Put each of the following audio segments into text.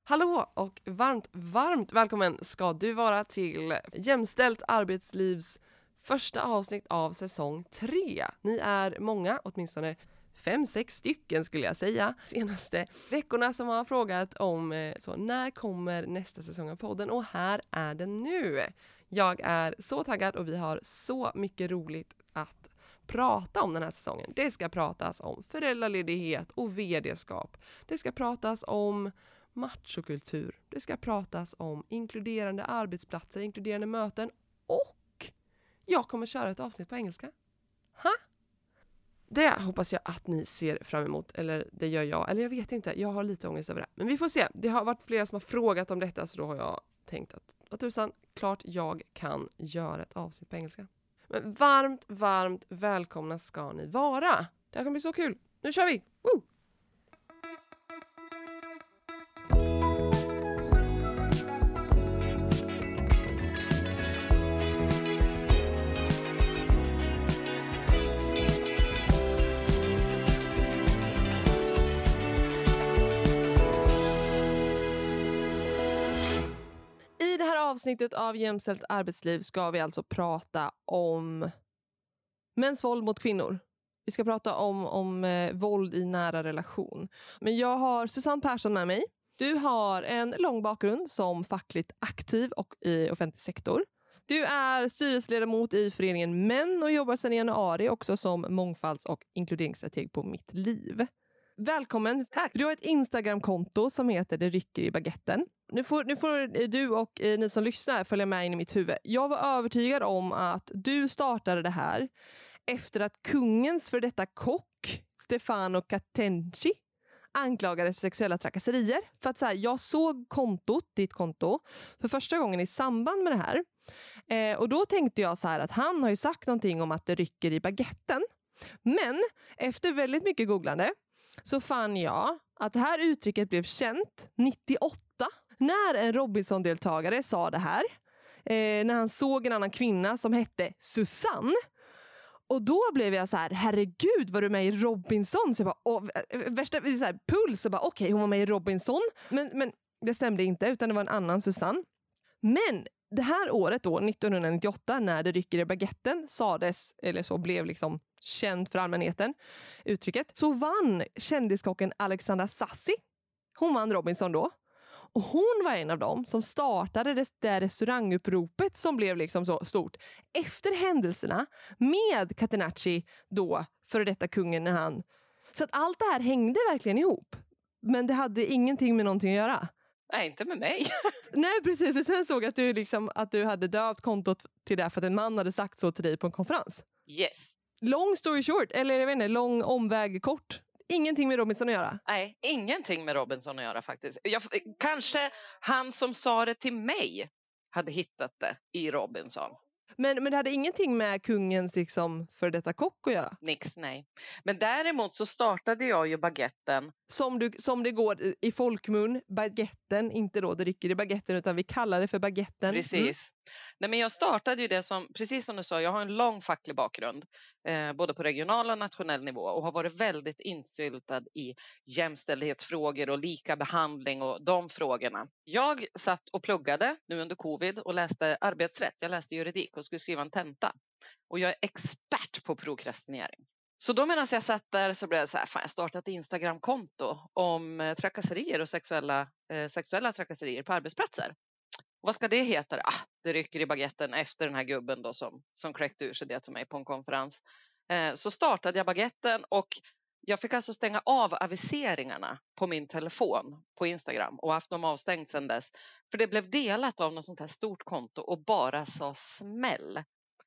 Hallå och varmt välkommen ska du vara till Jämställt arbetslivs första avsnitt av säsong 3. Ni är många, åtminstone 5-6 stycken skulle jag säga, senaste veckorna som har frågat om när kommer nästa säsong av podden, och här är den nu. Jag är så taggad och vi har så mycket roligt att prata om den här säsongen. Det ska pratas om föräldraledighet och vd-skap. Det ska pratas om machokultur. Det ska pratas om inkluderande arbetsplatser, inkluderande möten, och jag kommer köra ett avsnitt på engelska. Det hoppas jag att ni ser fram emot, eller det gör jag, eller jag vet inte, jag har lite ångest över det. Men vi får se, det har varit flera som har frågat om detta, så då har jag tänkt att tusan, klart jag kan göra ett avsnitt på engelska. Men varmt välkomna ska ni vara. Det här kommer bli så kul. Nu kör vi! Woo! I det här avsnittet av Jämställt arbetsliv ska vi alltså prata om mäns våld mot kvinnor. Vi ska prata om våld i nära relation. Men jag har Susanne Persson med mig. Du har en lång bakgrund som fackligt aktiv och i offentlig sektor. Du är styrelseledamot i föreningen Män och jobbar sedan i januari också som mångfalds- och inkluderingsstrateg på Mitt liv. Välkommen. Tack. Du har ett Instagram-konto som heter Det rycker i baguetten. Nu får du och ni som lyssnar följa med in i mitt huvud. Jag var övertygad om att du startade det här efter att kungens för detta kock Stefano Catenci anklagades för sexuella trakasserier. För att så här, jag såg ditt konto för första gången i samband med det här. Och då tänkte jag så här att han har ju sagt någonting om att det rycker i baguetten. Men efter väldigt mycket googlande så fann jag att det här uttrycket blev känt 98 när en Robinson-deltagare sa det här. När han såg en annan kvinna som hette Susanne. Och då blev jag så här, herregud, var du med i Robinson? Så jag bara, värsta så här, puls, så bara okej, hon var med i Robinson. Men det stämde inte, utan det var en annan Susanne. Men det här året då, 1998, när det rycker i baguetten sades, eller så blev liksom känt för allmänheten, uttrycket, så vann kändiskocken Alexandra Sassi. Hon vann Robinson då. Och hon var en av dem som startade det där restauranguppropet som blev liksom så stort efter händelserna med Catenacci då, för detta kungen när han... Så att allt det här hängde verkligen ihop. Men det hade ingenting med någonting att göra. Nej, inte med mig. Nej, precis. För sen såg jag att du hade döpt kontot till det för att en man hade sagt så till dig på en konferens. Yes. Long story short, eller jag vet inte, lång omväg kort. Ingenting med Robinson att göra? Nej, ingenting med Robinson att göra faktiskt. Kanske han som sa det till mig hade hittat det i Robinson. Men det hade ingenting med kungens liksom för detta kock att göra? Nix, nej. Men däremot så startade jag ju baguetten. Som det går i folkmun, baguetten, inte då det rycker i baguetten utan vi kallar det för baguetten. Precis. Nej, men jag startade ju det som, precis som du sa, jag har en lång facklig bakgrund. Både på regional och nationell nivå och har varit väldigt insyltad i jämställdhetsfrågor och lika behandling och de frågorna. Jag satt och pluggade nu under covid och läste arbetsrätt. Jag läste juridik och skulle skriva en tenta. Och jag är expert på prokrastinering. Så då medan jag satt där så blev jag så här, fan, jag startade ett Instagram-konto om trakasserier och sexuella trakasserier på arbetsplatser. Och vad ska det heta? Det rycker i baguetten efter den här gubben då som kräckte ur sig det till mig på en konferens. Så startade jag baguetten och jag fick alltså stänga av aviseringarna på min telefon på Instagram och haft dem avstängt sedan dess. För det blev delat av något sånt här stort konto och bara sa smäll.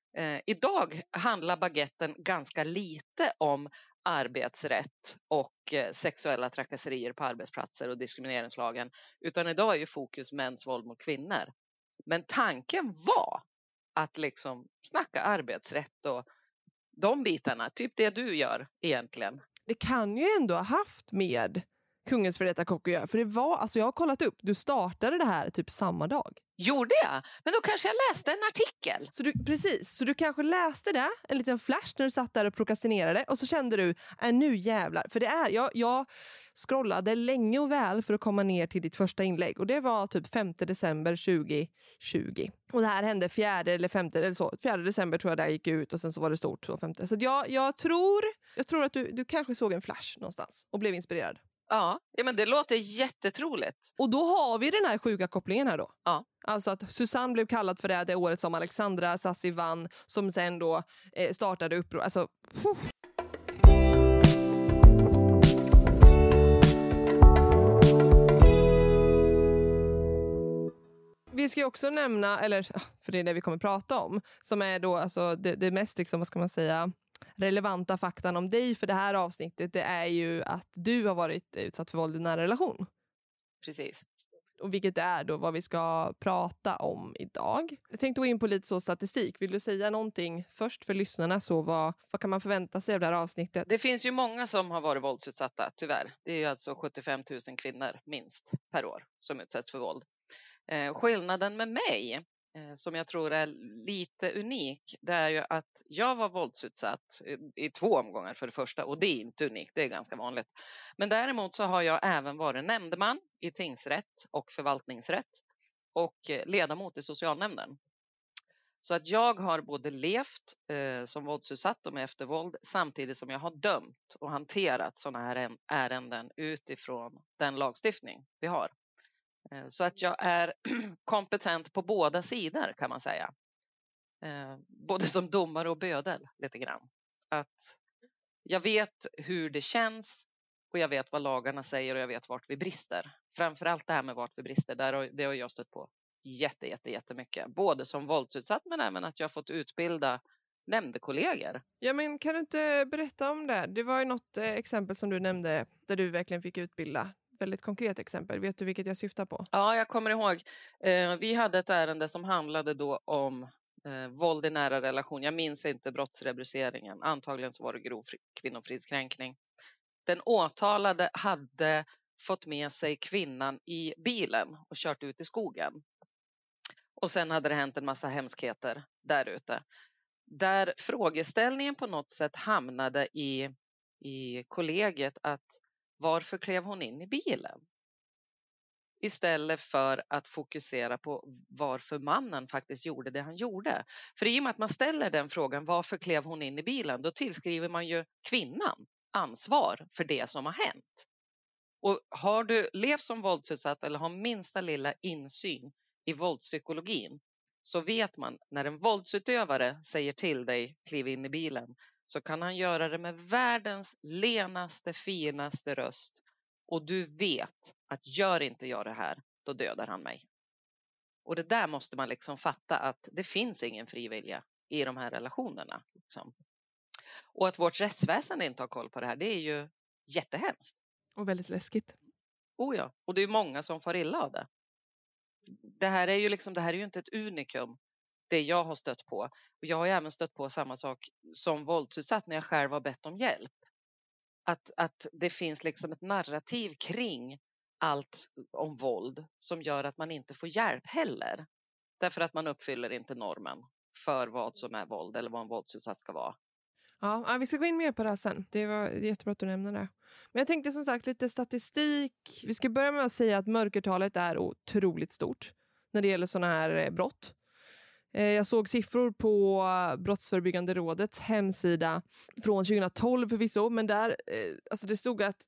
Idag handlar baguetten ganska lite om arbetsrätt och sexuella trakasserier på arbetsplatser och diskrimineringslagen, utan idag är ju fokus mäns våld mot kvinnor. Men tanken var att liksom snacka arbetsrätt och de bitarna, typ det du gör egentligen. Det kan ju ändå ha haft med kungens för detta kock att göra, för det var, alltså jag har kollat upp, du startade det här typ samma dag. Gjorde jag? Men då kanske jag läste en artikel. Så du kanske läste det, en liten flash när du satt där och prokrastinerade och så kände du, nu jävlar. För det är, jag scrollade länge och väl för att komma ner till ditt första inlägg. Och det var typ 5 december 2020. Och det här hände 4 december tror jag det gick ut och sen så var det stort. Så 5. Så jag tror att du kanske såg en flash någonstans och blev inspirerad. Ja, men det låter jättetroligt. Och då har vi den här sjuka kopplingen här då. Ja. Alltså att Susanne blev kallad för det året som Alexandra Sassi vann, som sen då startade uppror. Alltså, vi ska också nämna, eller för det är det vi kommer prata om, som är då alltså det mest liksom, vad ska man säga, relevanta faktan om dig för det här avsnittet, det är ju att du har varit utsatt för våld i nära relation. Precis. Och vilket är då vad vi ska prata om idag. Jag tänkte gå in på lite så statistik. Vill du säga någonting först för lyssnarna? Så vad kan man förvänta sig av det här avsnittet? Det finns ju många som har varit våldsutsatta, tyvärr. Det är ju alltså 75 000 kvinnor minst per år som utsätts för våld. Skillnaden med mig, som jag tror är lite unik, det är ju att jag var våldsutsatt i 2 omgångar för det första, och det är inte unikt, det är ganska vanligt. Men däremot så har jag även varit nämndeman i tingsrätt och förvaltningsrätt och ledamot i socialnämnden. Så att jag har både levt som våldsutsatt och med eftervåld samtidigt som jag har dömt och hanterat sådana här ärenden utifrån den lagstiftning vi har. Så att jag är kompetent på båda sidor, kan man säga. Både som domare och bödel lite grann. Att jag vet hur det känns och jag vet vad lagarna säger och jag vet vart vi brister. Framförallt det här med vart vi brister, det har jag stött på jättemycket. Både som våldsutsatt men även att jag har fått utbilda nämndekollegor. Ja, men kan du inte berätta om det? Det var ju något exempel som du nämnde där du verkligen fick utbilda. Väldigt konkret exempel. Vet du vilket jag syftar på? Ja, jag kommer ihåg. Vi hade ett ärende som handlade då om våld i nära relation. Jag minns inte brottsrubriceringen. Antagligen så var det grov kvinnofridskränkning. Den åtalade hade fått med sig kvinnan i bilen och kört ut i skogen. Och sen hade det hänt en massa hemskheter där ute. Där frågeställningen på något sätt hamnade i kollegiet att varför klev hon in i bilen? Istället för att fokusera på varför mannen faktiskt gjorde det han gjorde. För i och med att man ställer den frågan, varför klev hon in i bilen? Då tillskriver man ju kvinnan ansvar för det som har hänt. Och har du levt som våldsutsatt eller har minsta lilla insyn i våldspsykologin, så vet man när en våldsutövare säger till dig, kliv in i bilen, så kan han göra det med världens lenaste, finaste röst. Och du vet att gör inte jag det här, då dödar han mig. Och det där måste man liksom fatta, att det finns ingen frivilliga i de här relationerna. Liksom. Och att vårt rättsväsende inte har koll på det här, det är ju jättehemskt. Och väldigt läskigt. Oh ja, och det är många som får illa av det. Det här är ju inte ett unikum, det jag har stött på. Och jag har ju även stött på samma sak som våldsutsatt när jag själv har bett om hjälp. Att det finns liksom ett narrativ kring allt om våld som gör att man inte får hjälp heller. Därför att man uppfyller inte normen för vad som är våld eller vad en våldsutsatt ska vara. Ja, vi ska gå in mer på det här sen. Det var jättebra att du nämnde det. Men jag tänkte som sagt lite statistik. Vi ska börja med att säga att mörkertalet är otroligt stort när det gäller sådana här brott. Jag såg siffror på Brottsförebyggande rådets hemsida från 2012 förvisso, men där alltså det stod att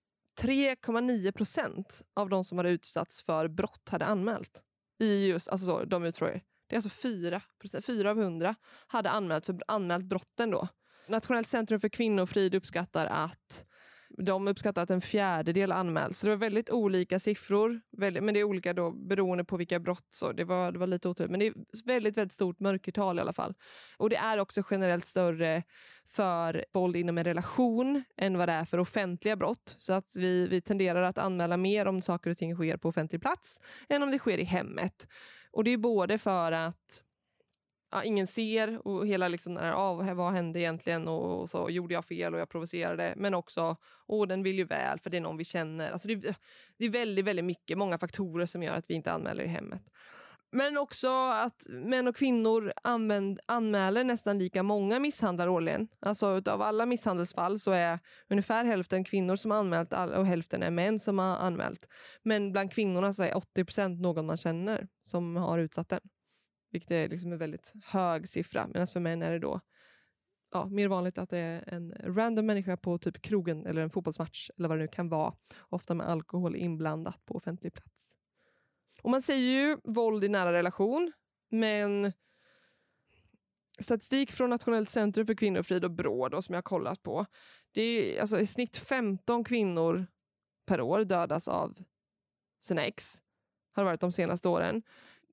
3,9% av de som hade utsatts för brott hade anmält. I just, alltså så, de utfrågade. Det är alltså 4 av 100 hade anmält brotten då. Nationellt centrum för kvinnofrid uppskattar att en 1/4 anmäls. Så det var väldigt olika siffror. Men det är olika då beroende på vilka brott. Så det var lite otroligt. Men det är väldigt, väldigt stort mörkertal i alla fall. Och det är också generellt större för våld inom en relation än vad det är för offentliga brott. Så att vi tenderar att anmäla mer om saker och ting sker på offentlig plats än om det sker i hemmet. Och det är både för att ingen ser och hela liksom vad hände egentligen och så gjorde jag fel och jag provocerade, men också den vill ju väl för det är någon vi känner. Alltså det är väldigt, väldigt många faktorer som gör att vi inte anmäler i hemmet. Men också att män och kvinnor anmäler nästan lika många misshandlar årligen. Alltså utav alla misshandelsfall så är ungefär hälften kvinnor som har anmält och hälften är män som har anmält. Men bland kvinnorna så är 80% någon man känner som har utsatt den. Vilket är liksom en väldigt hög siffra. Medan för män är det då mer vanligt att det är en random människa på typ krogen eller en fotbollsmatch eller vad det nu kan vara. Ofta med alkohol inblandat på offentlig plats. Och man säger ju våld i nära relation, men statistik från Nationellt centrum för kvinnofrid och BRÅ då, som jag har kollat på. Det är alltså i snitt 15 kvinnor per år dödas av sina ex. Har varit de senaste åren.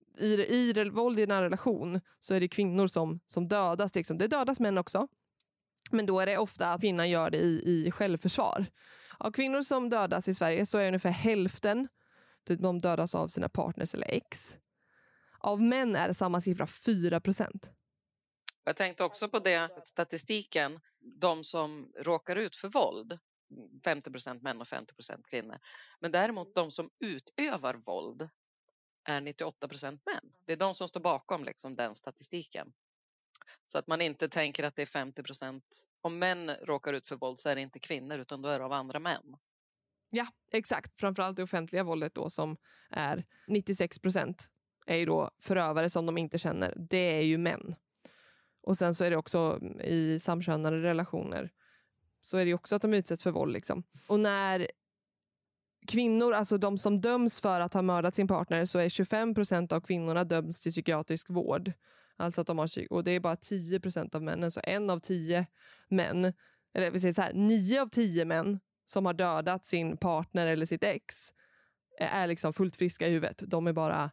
I våld i nära relation så är det kvinnor som dödas. Liksom. Det dödas män också. Men då är det ofta att kvinnan gör det i självförsvar. Av kvinnor som dödas i Sverige så är ungefär hälften de dödas av sina partners eller ex. Av män är samma siffra 4%. Jag tänkte också på det, statistiken, de som råkar ut för våld, 50% män och 50% kvinnor. Men däremot de som utövar våld är 98% män. Det är de som står bakom liksom, den statistiken. Så att man inte tänker att det är 50%. Om män råkar ut för våld så är det inte kvinnor utan då är det av andra män. Ja, exakt. Framförallt det offentliga våldet då som är 96% är ju då förövare som de inte känner. Det är ju män. Och sen så är det också i samkönade relationer så är det också att de utsätts för våld liksom. Och när kvinnor, alltså de som döms för att ha mördat sin partner, så är 25% av kvinnorna döms till psykiatrisk vård. Alltså att de har och det är bara 10% av männen, så 1 av 10 män, eller vi säger så här, 9 av 10 män som har dödat sin partner eller sitt ex är liksom fullt friska i huvudet. De är bara,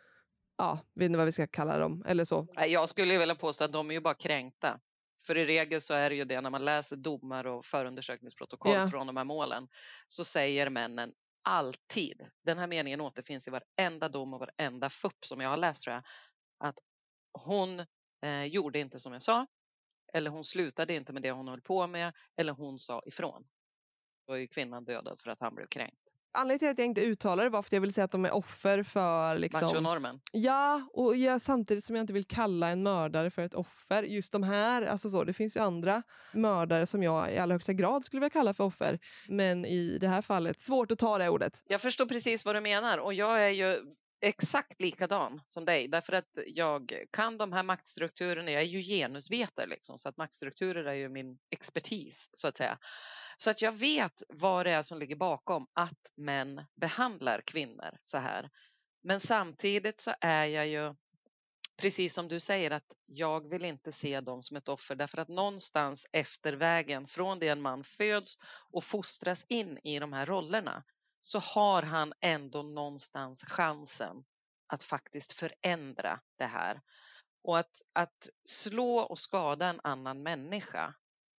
vet inte vad vi ska kalla dem, eller så. Jag skulle ju vilja påstå att de är ju bara kränkta. För i regel så är det ju det när man läser domar och förundersökningsprotokoll från de här målen, så säger männen alltid, den här meningen återfinns i varenda dom och varenda FUP som jag har läst, tror jag, att hon gjorde inte som jag sa, eller hon slutade inte med det hon höll på med, eller hon sa ifrån. Då är ju kvinnan dödad för att han blev kränkt. Anledningen till att jag inte uttalar det var för att jag vill säga att de är offer för liksom... machonormen. Ja, och samtidigt som jag inte vill kalla en mördare för ett offer. Just de här, alltså så, det finns ju andra mördare som jag i allra högsta grad skulle vilja kalla för offer. Men i det här fallet, svårt att ta det ordet. Jag förstår precis vad du menar och jag är ju exakt likadan som dig. Därför att jag kan de här maktstrukturerna, jag är ju genusvetare liksom, så att maktstrukturer är ju min expertis så att säga. Så att jag vet vad det är som ligger bakom att män behandlar kvinnor så här. Men samtidigt så är jag ju, precis som du säger, att jag vill inte se dem som ett offer. Därför att någonstans efter vägen från det en man föds och fostras in i de här rollerna, så har han ändå någonstans chansen att faktiskt förändra det här. Och att slå och skada en annan människa,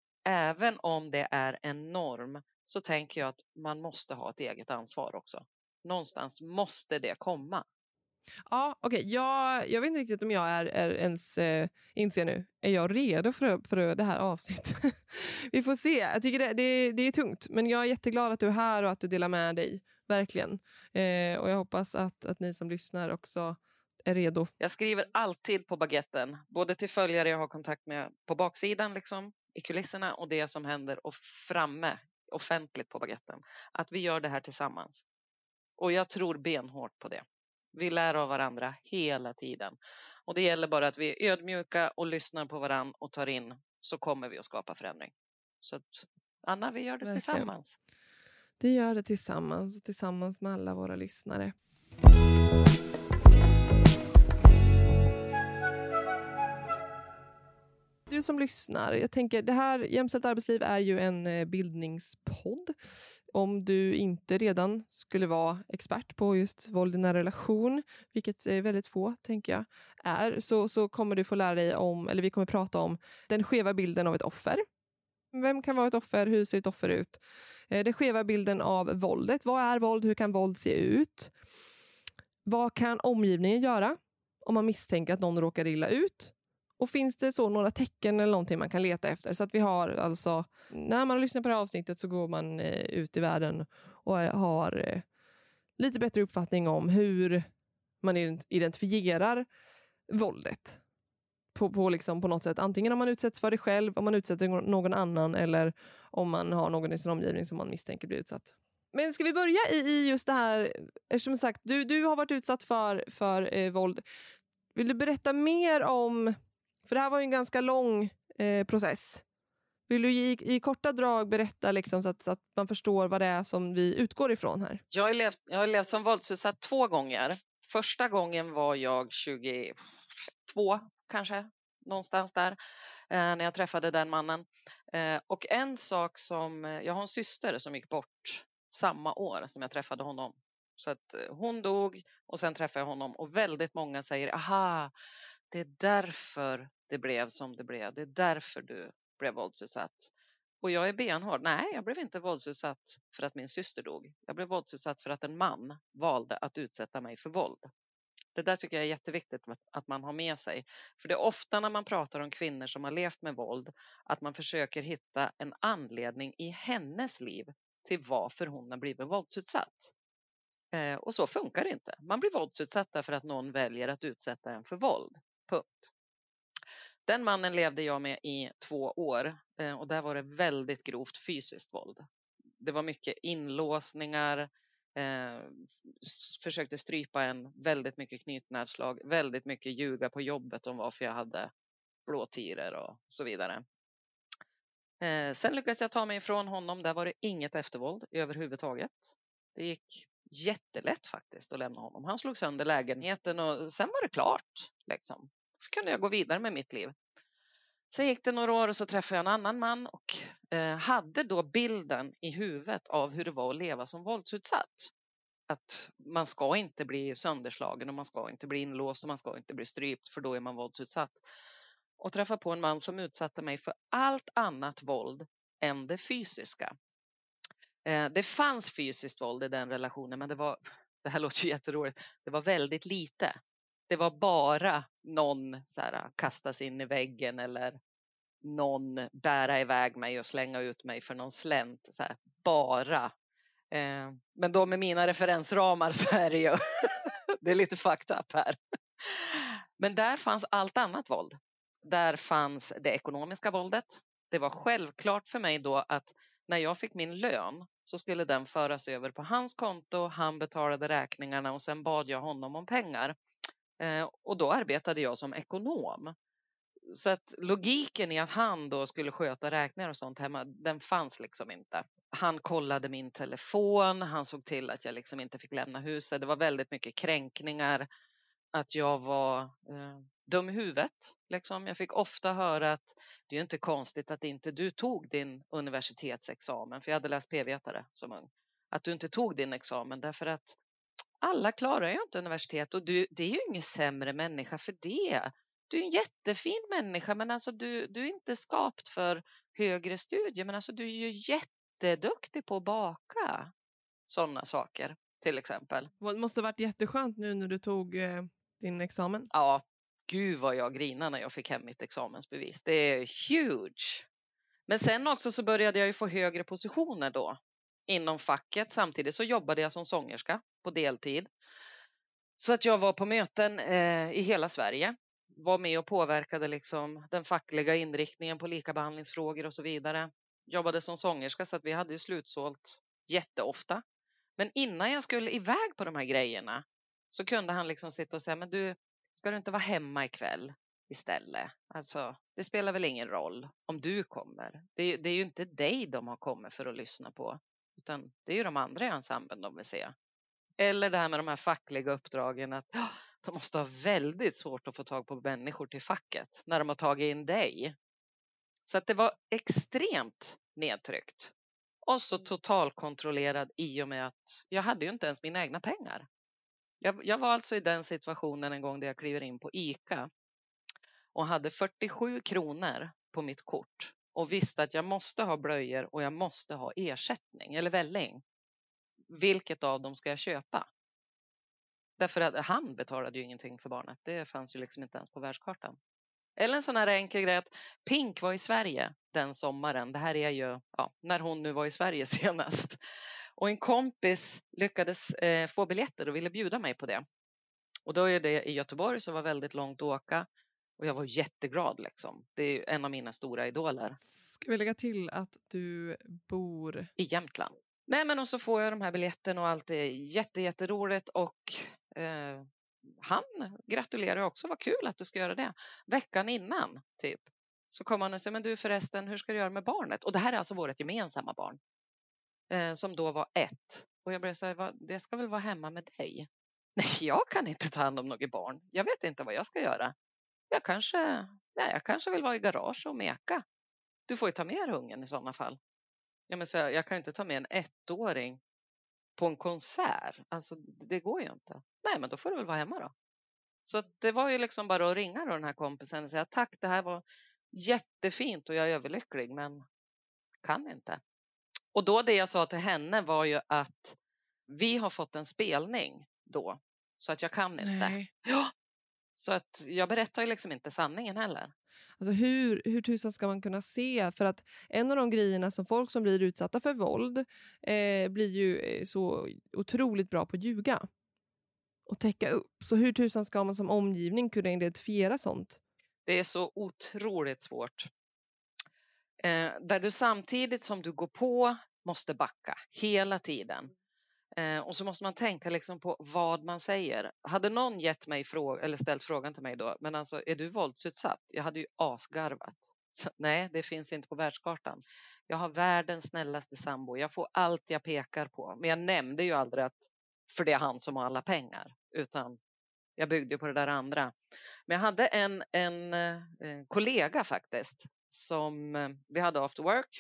även om det är en norm, så tänker jag att man måste ha ett eget ansvar också. Någonstans måste det komma. Ja, okej. Jag vet inte riktigt om jag är ens inser nu. Är jag redo för det här avsnittet? Vi får se. Jag tycker det är tungt. Men jag är jätteglad att du är här och att du delar med dig. Verkligen. Och jag hoppas att ni som lyssnar också är redo. Jag skriver alltid på baguetten. Både till följare jag har kontakt med på baksidan liksom, i kulisserna, och det som händer och framme offentligt på baguetten. Att vi gör det här tillsammans. Och jag tror benhårt på det. Vi lär av varandra hela tiden. Och det gäller bara att vi är ödmjuka och lyssnar på varandra och tar in, så kommer vi att skapa förändring. Så att, Anna, vi gör det tillsammans. Det gör det tillsammans med alla våra lyssnare. Du som lyssnar, jag tänker, det här Jämställt arbetsliv är ju en bildningspodd. Om du inte redan skulle vara expert på just våld i nära relation, vilket är väldigt få, tänker jag, så kommer du få lära dig om, eller vi kommer prata om den skeva bilden av ett offer. Vem kan vara ett offer? Hur ser ett offer ut? Den skeva bilden av våldet. Vad är våld? Hur kan våld se ut? Vad kan omgivningen göra om man misstänker att någon råkar illa ut? Och finns det så några tecken eller någonting man kan leta efter? Så att vi har alltså, när man lyssnar på det här avsnittet så går man ut i världen och har lite bättre uppfattning om hur man identifierar våldet. På något sätt. Antingen om man utsätts för det själv, om man utsätter någon annan eller om man har någon i sin omgivning som man misstänker blir utsatt. Men ska vi börja i just det här, som sagt, du har varit utsatt för våld. Vill du berätta mer om, för det här var ju en ganska lång process. Vill du i korta drag berätta liksom, så att man förstår vad det är som vi utgår ifrån här? Jag har levt som våldsutsatt 2 gånger. Första gången var jag 22 kanske, någonstans där, när jag träffade den mannen. Och en sak som, jag har en syster som gick bort samma år som jag träffade honom. Så att hon dog och sen träffade jag honom. Och väldigt många säger, aha, det är därför det blev som det blev. Det är därför du blev våldsutsatt. Och jag är benhård. Nej, jag blev inte våldsutsatt för att min syster dog. Jag blev våldsutsatt för att en man valde att utsätta mig för våld. Det där tycker jag är jätteviktigt att man har med sig. För det är ofta när man pratar om kvinnor som har levt med våld att man försöker hitta en anledning i hennes liv till varför hon har blivit våldsutsatt. Och så funkar det inte. Man blir våldsutsatt därför att någon väljer att utsätta en för våld. Punkt. Den mannen levde jag med i 2 år och där var det väldigt grovt fysiskt våld. Det var mycket inlåsningar, försökte strypa en, väldigt mycket knytnävsslag, väldigt mycket ljuga på jobbet om varför jag hade blåtiror och så vidare. Sen lyckades jag ta mig ifrån honom, där var det inget eftervåld överhuvudtaget. Det gick jättelätt faktiskt att lämna honom. Han slog sönder lägenheten och sen var det klart. Liksom. Så kunde jag gå vidare med mitt liv. Sen gick det några år och så träffade jag en annan man och hade då bilden i huvudet av hur det var att leva som våldsutsatt. Att man ska inte bli sönderslagen och man ska inte bli inlåst och man ska inte bli strypt för då är man våldsutsatt. Och träffa på en man som utsatte mig för allt annat våld än det fysiska. Det fanns fysiskt våld i den relationen men det här låter ju jätteroligt, det var väldigt lite. Det var bara någon så här, kastas in i väggen eller någon bära iväg mig och slänga ut mig för någon slänt. Så här, bara. Men då med mina referensramar så är det ju det är lite fucked up här. Men där fanns allt annat våld. Där fanns det ekonomiska våldet. Det var självklart för mig då att när jag fick min lön så skulle den föras över på hans konto. Han betalade räkningarna och sen bad jag honom om pengar. Och då arbetade jag som ekonom. Så att logiken i att han då skulle sköta räkningar och sånt hemma, den fanns liksom inte. Han kollade min telefon, han såg till att jag liksom inte fick lämna huset. Det var väldigt mycket kränkningar, att jag var dum i huvudet. Liksom. Jag fick ofta höra att det är ju inte konstigt att inte du tog din universitetsexamen, för jag hade läst p-vetare som ung. Att du inte tog din examen därför att alla klarar ju inte universitet och det är ju ingen sämre människa för det. Du är en jättefin människa men alltså du är inte skapt för högre studier men alltså du är ju jätteduktig på att baka. Sådana saker till exempel. Det måste ha varit jätteskönt nu när du tog din examen. Ja, gud vad jag grinade när jag fick hem mitt examensbevis. Det är huge. Men sen också så började jag ju få högre positioner då inom facket. Samtidigt så jobbade jag som sångerska på deltid. Så att jag var på möten i hela Sverige. Var med och påverkade liksom den fackliga inriktningen på likabehandlingsfrågor och så vidare. Jobbade som sångerska så att vi hade ju slutsålt jätteofta. Men innan jag skulle iväg på de här grejerna så kunde han liksom sitta och säga, men du, ska du inte vara hemma ikväll istället? Alltså, det spelar väl ingen roll om du kommer. Det är ju inte dig de har kommit för att lyssna på. Utan det är ju de andra i ensemblen de vill se. Eller det här med de här fackliga uppdragen att de måste ha väldigt svårt att få tag på människor till facket när de har tagit in dig. Så att det var extremt nedtryckt. Och så totalkontrollerad i och med att jag hade ju inte ens mina egna pengar. Jag var alltså i den situationen en gång där jag kliver in på ICA och hade 47 kronor på mitt kort och visste att jag måste ha blöjor och jag måste ha ersättning eller välling. Vilket av dem ska jag köpa? Därför att han betalade ju ingenting för barnet. Det fanns ju liksom inte ens på världskartan. Eller en sån här enkel grej att Pink var i Sverige den sommaren. Det här är ju när hon nu var i Sverige senast. Och en kompis lyckades få biljetter och ville bjuda mig på det. Och då är det i Göteborg, så var väldigt långt att åka. Och jag var jätteglad liksom. Det är en av mina stora idoler. Ska vi lägga till att du bor i Jämtland? Nej, men och så får jag de här biljetterna och allt är jätteroligt. Och han gratulerar också. Vad kul att du ska göra det. Veckan innan typ. Så kommer han och säger, men du förresten, hur ska du göra med barnet? Och det här är alltså vårt gemensamma barn. Som då var 1. Och jag började säga, det ska väl vara hemma med dig? Nej, jag kan inte ta hand om något barn. Jag vet inte vad jag ska göra. Jag kanske vill vara i garage och meka. Du får ju ta med ungen i sådana fall. Ja, men så jag kan inte ta med en 1-åring på en konsert. Alltså det går ju inte. Nej, men då får du väl vara hemma då. Så det var ju liksom bara att ringa då den här kompisen och säga tack, det här var jättefint och jag är överlycklig, men kan inte. Och då det jag sa till henne var ju att vi har fått en spelning då, så att jag kan inte. Nej. Ja. Så att jag berättar ju liksom inte sanningen heller. Alltså hur tusan ska man kunna se? För att en av de grejerna som folk som blir utsatta för våld blir ju så otroligt bra på att ljuga och täcka upp. Så hur tusan ska man som omgivning kunna identifiera sånt? Det är så otroligt svårt. Där du samtidigt som du går på måste backa hela tiden. Och så måste man tänka liksom på vad man säger. Hade någon gett mig eller ställt frågan till mig då, men alltså är du våldsutsatt? Jag hade ju asgarvat. Så, nej, det finns inte på världskartan. Jag har världens snällaste sambo. Jag får allt jag pekar på. Men jag nämnde ju aldrig att för det är han som har alla pengar. Utan jag byggde på det där andra. Men jag hade en kollega faktiskt som vi hade after work.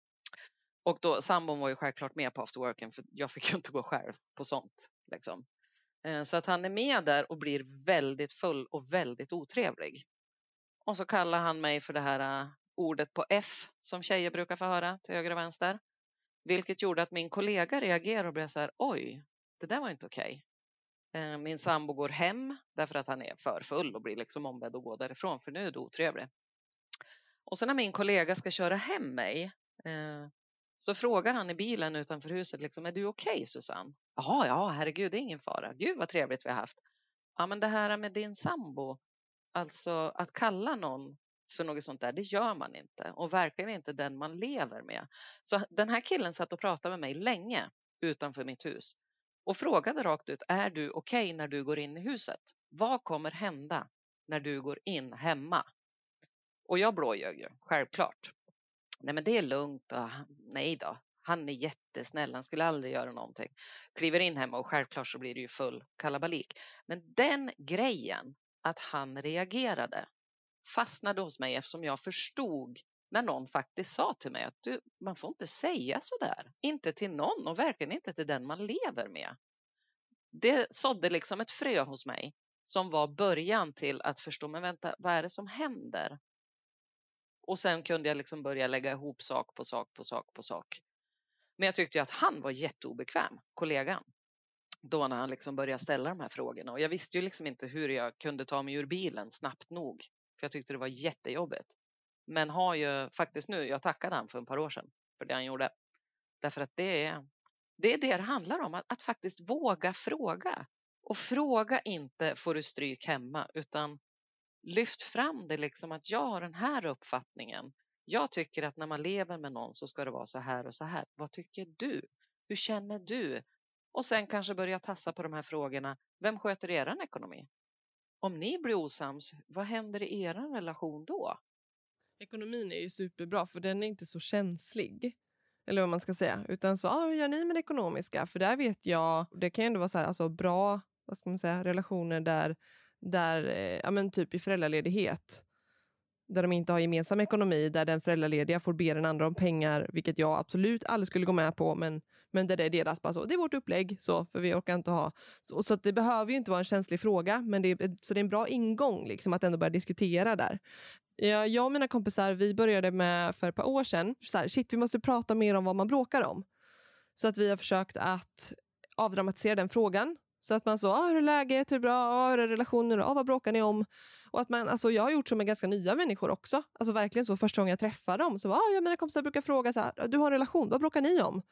Och då sambon var ju självklart med på afterworken, för jag fick ju inte gå själv på sånt. Liksom. Så att han är med där och blir väldigt full och väldigt otrevlig. Och så kallar han mig för det här ordet på F som tjejer brukar få höra till höger och vänster. Vilket gjorde att min kollega reagerade och blev så här, oj, det där var inte okej. Min sambo går hem därför att han är för full och blir liksom ombedd att gå därifrån, för nu är det otrevlig. Och sen när min kollega ska köra hem mig så frågar han i bilen utanför huset liksom, är du okej, Susanne? Ja, herregud, det är ingen fara. Gud vad trevligt vi har haft. Ja, men det här med din sambo, alltså att kalla någon för något sånt där, det gör man inte. Och verkligen inte den man lever med. Så den här killen satt och pratade med mig länge utanför mitt hus. Och frågade rakt ut, är du okej när du går in i huset? Vad kommer hända när du går in hemma? Och jag blåljög ju, självklart. Nej, men det är lugnt. Och nej då, han är jättesnäll. Han skulle aldrig göra någonting. Kliver in hemma och självklart så blir det ju full kalabalik. Men den grejen att han reagerade fastnade hos mig, eftersom jag förstod när någon faktiskt sa till mig att man får inte säga så där. Inte till någon och verkligen inte till den man lever med. Det sådde liksom ett frö hos mig som var början till att förstå, men vänta, vad är det som händer? Och sen kunde jag liksom börja lägga ihop sak på sak. Men jag tyckte ju att han var jätteobekväm, kollegan. Då när han liksom började ställa de här frågorna. Och jag visste ju liksom inte hur jag kunde ta mig ur bilen snabbt nog. För jag tyckte det var jättejobbigt. Men har ju faktiskt nu, jag tackade han för ett par år sedan för det han gjorde. Därför att det är det handlar om. Att faktiskt våga fråga. Och fråga inte, får du stryk hemma, utan lyft fram det liksom, att jag har den här uppfattningen. Jag tycker att när man lever med någon så ska det vara så här och så här. Vad tycker du? Hur känner du? Och sen kanske börja tassa på de här frågorna. Vem sköter er ekonomi? Om ni blir osams, vad händer i er relation då? Ekonomin är ju superbra, för den är inte så känslig. Eller vad man ska säga. Utan så, hur gör ni med det ekonomiska? För där vet jag, det kan ju ändå vara så här, alltså bra, vad ska man säga, relationer där ja men typ i föräldraledighet. Där de inte har gemensam ekonomi, där den föräldralediga får be den andra om pengar, vilket jag absolut aldrig skulle gå med på, men där det delas bara så. Det är vårt upplägg, så, för vi orkar inte ha. Så att det behöver ju inte vara en känslig fråga, men så det är en bra ingång liksom, att ändå börja diskutera där. Jag och mina kompisar, vi började med för ett par år sedan, så här, vi måste prata mer om vad man bråkar om. Så att vi har försökt att avdramatisera den frågan. Så att man så, hur är läget, hur bra, hur är relationer, vad bråkar ni om? Och att man, alltså jag har gjort så med ganska nya människor också. Alltså verkligen så, första gången jag träffar dem så jag mina kompisar brukar fråga så här, du har en relation, vad bråkar ni om?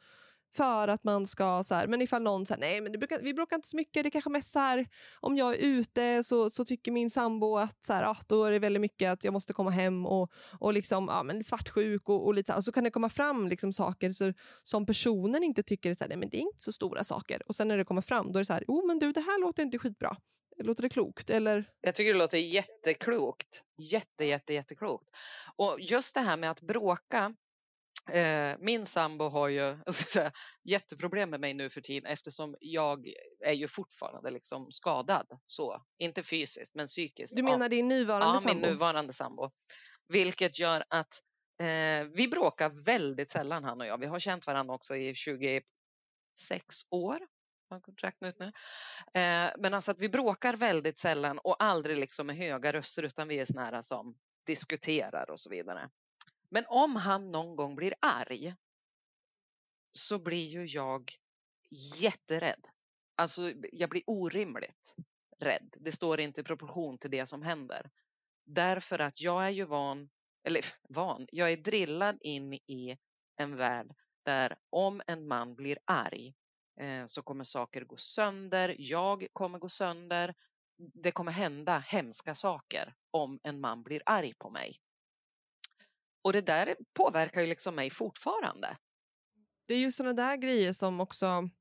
För att man ska så här, men ifall någon säger nej men vi bråkar inte så mycket, det är kanske mest så här om jag är ute så tycker min sambo att så här, då är det väldigt mycket att jag måste komma hem och liksom men svartsjuk och lite så här. Och så kan det komma fram liksom saker så, som personen inte tycker är så här, nej men det är inte så stora saker, och sen när det kommer fram då är det så här, men du, det här låter inte skitbra. Låter det klokt? Eller? Jag tycker det låter jätteklokt. Jätteklokt. Och just det här med att bråka. Min sambo har ju jätteproblem med mig nu för tiden, eftersom jag är ju fortfarande liksom skadad. Så, inte fysiskt men psykiskt. Du menar din nuvarande sambo? Ja, min nuvarande sambo. Vilket gör att vi bråkar väldigt sällan, han och jag. Vi har känt varandra också i 26 år. Jag kan räkna ut nu. Men alltså att vi bråkar väldigt sällan och aldrig liksom med höga röster, utan vi är såna här som diskuterar och så vidare. Men om han någon gång blir arg så blir ju jag jätterädd. Alltså jag blir orimligt rädd. Det står inte i proportion till det som händer. Därför att jag är ju jag är drillad in i en värld där om en man blir arg så kommer saker gå sönder. Jag kommer gå sönder. Det kommer hända hemska saker om en man blir arg på mig. Och det där påverkar ju liksom mig fortfarande. Det är ju såna där grejer som också...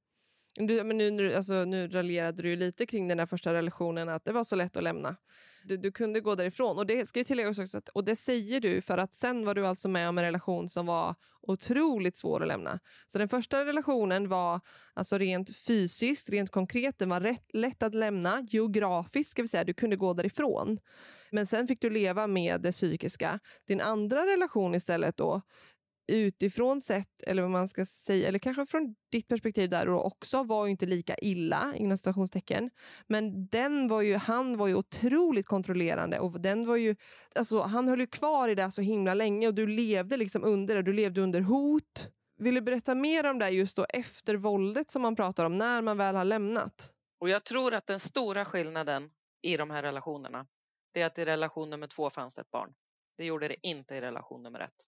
Nu raljerade du ju lite kring den där första relationen, att det var så lätt att lämna. Du kunde gå därifrån. Och det ska ju tilläggas också, och det säger du för att sen var du alltså med om en relation som var otroligt svår att lämna. Så den första relationen var alltså rent fysiskt, rent konkret, den var lätt att lämna. Geografiskt ska vi säga, du kunde gå därifrån. Men sen fick du leva med det psykiska. Din andra relation istället då, utifrån sett, eller vad man ska säga, eller kanske från ditt perspektiv där och också, var ju inte lika illa inom situationstecken, men han var ju otroligt kontrollerande, och den var ju, alltså han höll ju kvar i det så himla länge, och du levde liksom under det, du levde under hot. Vill du berätta mer om det just då efter våldet som man pratar om, när man väl har lämnat? Och jag tror att den stora skillnaden i de här relationerna, det är att i relation nummer 2 fanns det ett barn. Det gjorde det inte i relation nummer 1.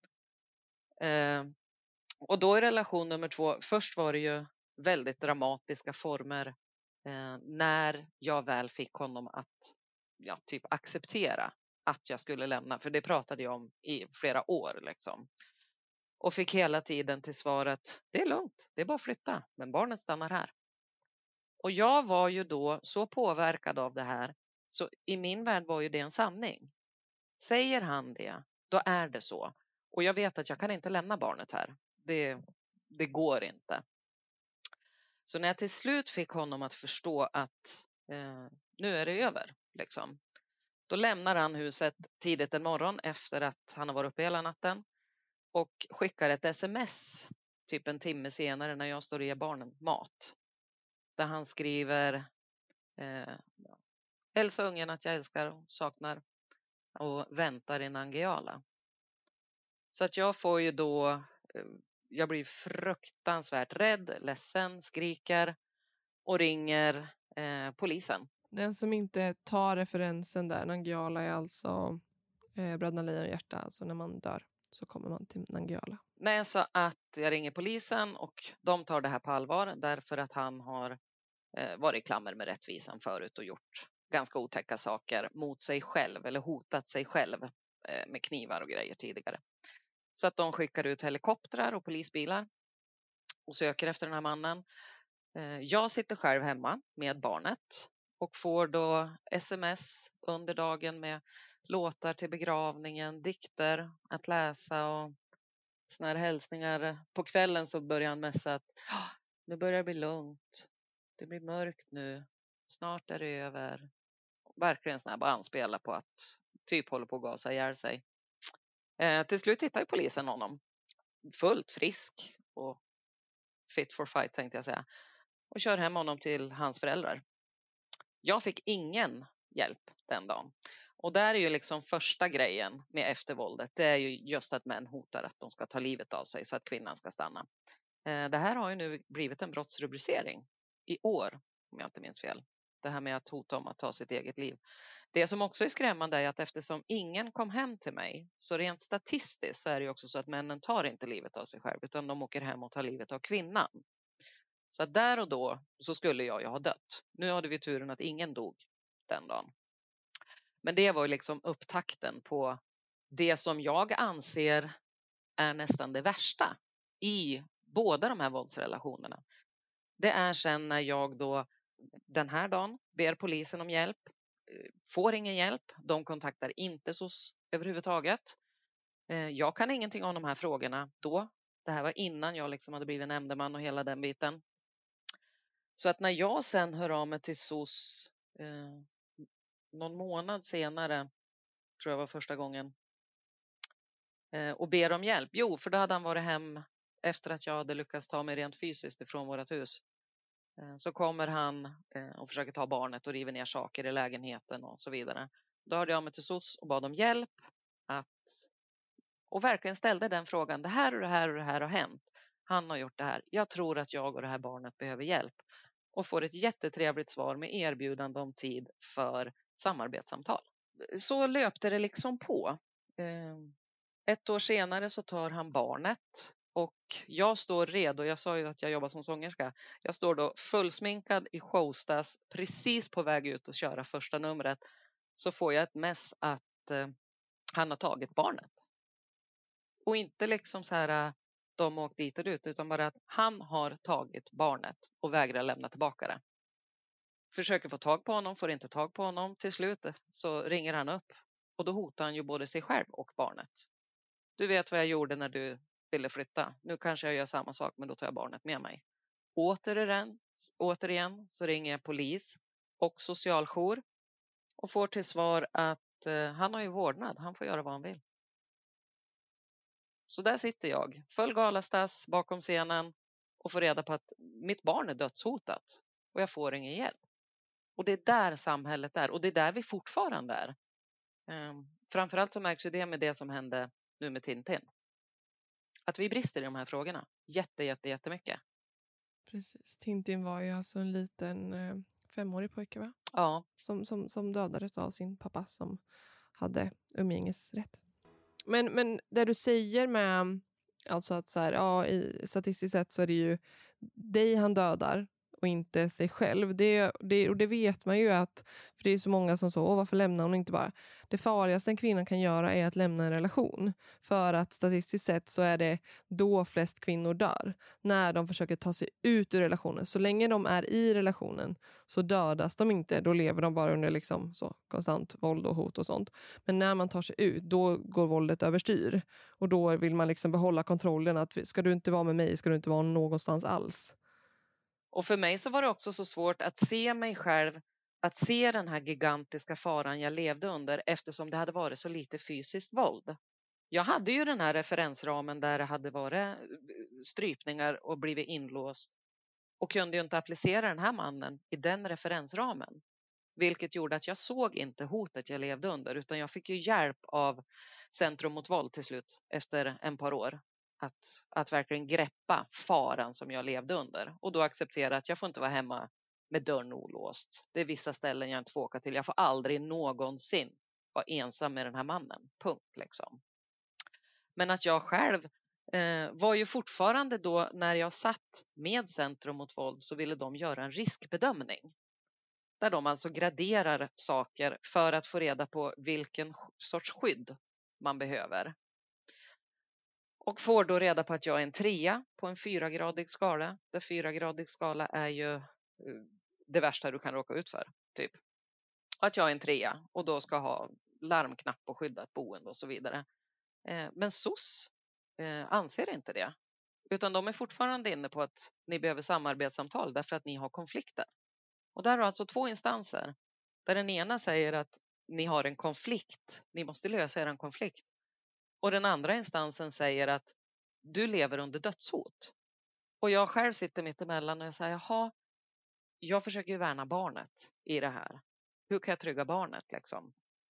Och då i relation nummer 2, först var det ju väldigt dramatiska former när jag väl fick honom att typ acceptera att jag skulle lämna. För det pratade jag om i flera år liksom. Och fick hela tiden till svaret, det är lugnt, det är bara att flytta, men barnet stannar här. Och jag var ju då så påverkad av det här, så i min värld var ju det en sanning. Säger han det, då är det så. Och jag vet att jag kan inte lämna barnet här. Det går inte. Så när jag till slut fick honom att förstå att nu är det över. Liksom, då lämnar han huset tidigt en morgon efter att han har varit uppe hela natten. Och skickar ett sms typ en timme senare när jag står och ger barnen mat. Där han skriver hälsa ungen att jag älskar och saknar och väntar i Nangijala. Så att jag får ju då, jag blir fruktansvärt rädd, ledsen, skriker och ringer polisen. Den som inte tar referensen där, Nangijala är alltså Bröderna Lejonhjärta, alltså när man dör så kommer man till Nangijala. Nej, så att jag ringer polisen och de tar det här på allvar därför att han har varit i klammer med rättvisan förut och gjort ganska otäcka saker mot sig själv eller hotat sig själv med knivar och grejer tidigare. Så att de skickar ut helikoptrar och polisbilar och söker efter den här mannen. Jag sitter själv hemma med barnet och får då sms under dagen med låtar till begravningen, dikter att läsa och såna här hälsningar. På kvällen så börjar han messa att nu börjar det bli lugnt, det blir mörkt nu, snart är det över. Verkligen såna här bara anspela på att typ håller på att gasa ihjäl sig. Till slut hittar ju polisen honom fullt frisk och fit for fight tänkte jag säga. Och kör hem honom till hans föräldrar. Jag fick ingen hjälp den dagen. Och där är ju liksom första grejen med eftervåldet. Det är ju just att män hotar att de ska ta livet av sig så att kvinnan ska stanna. Det här har ju nu blivit en brottsrubricering i år, om jag inte minns fel. det här med att hota om att ta sitt eget liv. Det som också är skrämmande är att eftersom ingen kom hem till mig, så rent statistiskt så är det ju också så att männen tar inte livet av sig själv, utan de åker hem och tar livet av kvinnan. Så att där och då så skulle jag ha dött. Nu hade vi turen att ingen dog den dagen. Men det var ju liksom upptakten på det som jag anser är nästan det värsta i båda de här våldsrelationerna. Det är sen när jag då den här dagen ber polisen om hjälp, får ingen hjälp, de kontaktar inte SOS överhuvudtaget. Jag kan ingenting om de här frågorna då. Det här var innan jag liksom hade blivit nämndeman och hela den biten. Så att när jag sen hör av mig till SOS någon månad senare, tror jag var första gången, och ber om hjälp. Jo, för då hade han varit hem efter att jag hade lyckats ta mig rent fysiskt ifrån vårt hus. Så kommer han och försöker ta barnet och river ner saker i lägenheten och så vidare. Då hörde jag mig till SOS och bad om hjälp. Och verkligen ställde den frågan. Det här och det här och det här har hänt. Han har gjort det här. Jag tror att jag och det här barnet behöver hjälp. Och får ett jättetrevligt svar med erbjudande om tid för samarbetssamtal. Så löpte det liksom på. 1 år senare så tar han barnet. Och jag står redo, jag sa ju att jag jobbar som sångerska. Jag står då fullsminkad i showstas, precis på väg ut och köra första numret. Så får jag ett mess att han har tagit barnet. Och inte liksom så här, de har åkt dit och ut, utan bara att han har tagit barnet och vägrar lämna tillbaka det. Försöker få tag på honom, får inte tag på honom. Till slut så ringer han upp och då hotar han ju både sig själv och barnet. Du vet vad jag gjorde när du ville flytta. Nu kanske jag gör samma sak, men då tar jag barnet med mig. Återigen så ringer jag polis och socialjour och får till svar att han har ju vårdnad. Han får göra vad han vill. Så där sitter jag, full galastas bakom scenen och får reda på att mitt barn är dödshotat och jag får ingen hjälp. Och det är där samhället är och det är där vi fortfarande är. Framförallt så märks ju det med det som hände nu med Tintin. Att vi brister i de här frågorna jättemycket. Precis. Tintin var ju alltså en liten 5-årig pojke, va? Ja. Som dödades av sin pappa som hade umgängesrätt. Men det du säger med alltså att så här, ja, statistiskt sett så är det ju dig han dödar och inte sig själv. Och det vet man ju att, för det är så många som så, varför lämnar hon inte bara? Det farligaste en kvinna kan göra är att lämna en relation. För att statistiskt sett så är det då flest kvinnor dör. När de försöker ta sig ut ur relationen. Så länge de är i relationen så dödas de inte. Då lever de bara under liksom så konstant våld och hot och sånt. Men när man tar sig ut, då går våldet överstyr. Och då vill man liksom behålla kontrollen. Att ska du inte vara med mig, ska du inte vara någonstans alls. Och för mig så var det också så svårt att se mig själv, att se den här gigantiska faran jag levde under eftersom det hade varit så lite fysiskt våld. Jag hade ju den här referensramen där det hade varit strypningar och blivit inlåst och kunde ju inte applicera den här mannen i den referensramen. Vilket gjorde att jag såg inte hotet jag levde under utan jag fick ju hjälp av Centrum mot våld till slut efter ett par år. Att verkligen greppa faran som jag levde under. Och då acceptera att jag får inte vara hemma med dörren olåst. Det är vissa ställen jag inte får åka till. Jag får aldrig någonsin vara ensam med den här mannen. Punkt liksom. Men att jag själv var ju fortfarande då när jag satt med Centrum mot våld så ville de göra en riskbedömning. Där de alltså graderar saker för att få reda på vilken sorts skydd man behöver. Och får då reda på att jag är en 3 på en 4-gradig skala. Där 4-gradig skala är ju det värsta du kan råka ut för. Typ. Att jag är en 3 och då ska ha larmknapp och skyddat boende och så vidare. Men SOS anser inte det. Utan de är fortfarande inne på att ni behöver samarbetssamtal därför att ni har konflikter. Och där har alltså 2 instanser. Där den ena säger att ni har en konflikt. Ni måste lösa er konflikt. Och den andra instansen säger att du lever under dödshot. Och jag själv sitter mitt emellan och jag säger, jaha, jag försöker ju värna barnet i det här. Hur kan jag trygga barnet liksom?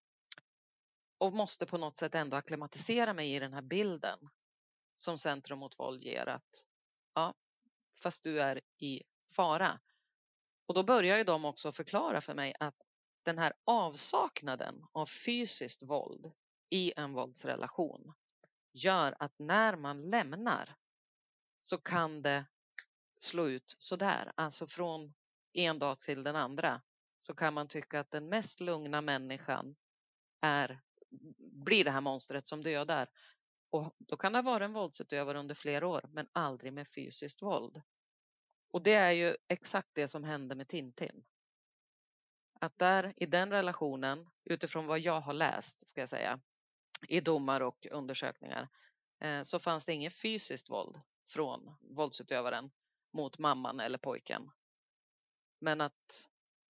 Och måste på något sätt ändå akklimatisera mig i den här bilden som Centrum mot våld ger att ja, fast du är i fara. Och då börjar ju de också förklara för mig att den här avsaknaden av fysiskt våld i en våldsrelation gör att när man lämnar så kan det slå ut sådär. Alltså från en dag till den andra så kan man tycka att den mest lugna människan blir det här monstret som dödar. Och då kan det vara en våldsutövare under flera år men aldrig med fysiskt våld. Och det är ju exakt det som hände med Tintin. Att där i den relationen, utifrån vad jag har läst ska jag säga, i domar och undersökningar, så fanns det inget fysiskt våld från våldsutövaren mot mamman eller pojken. Men att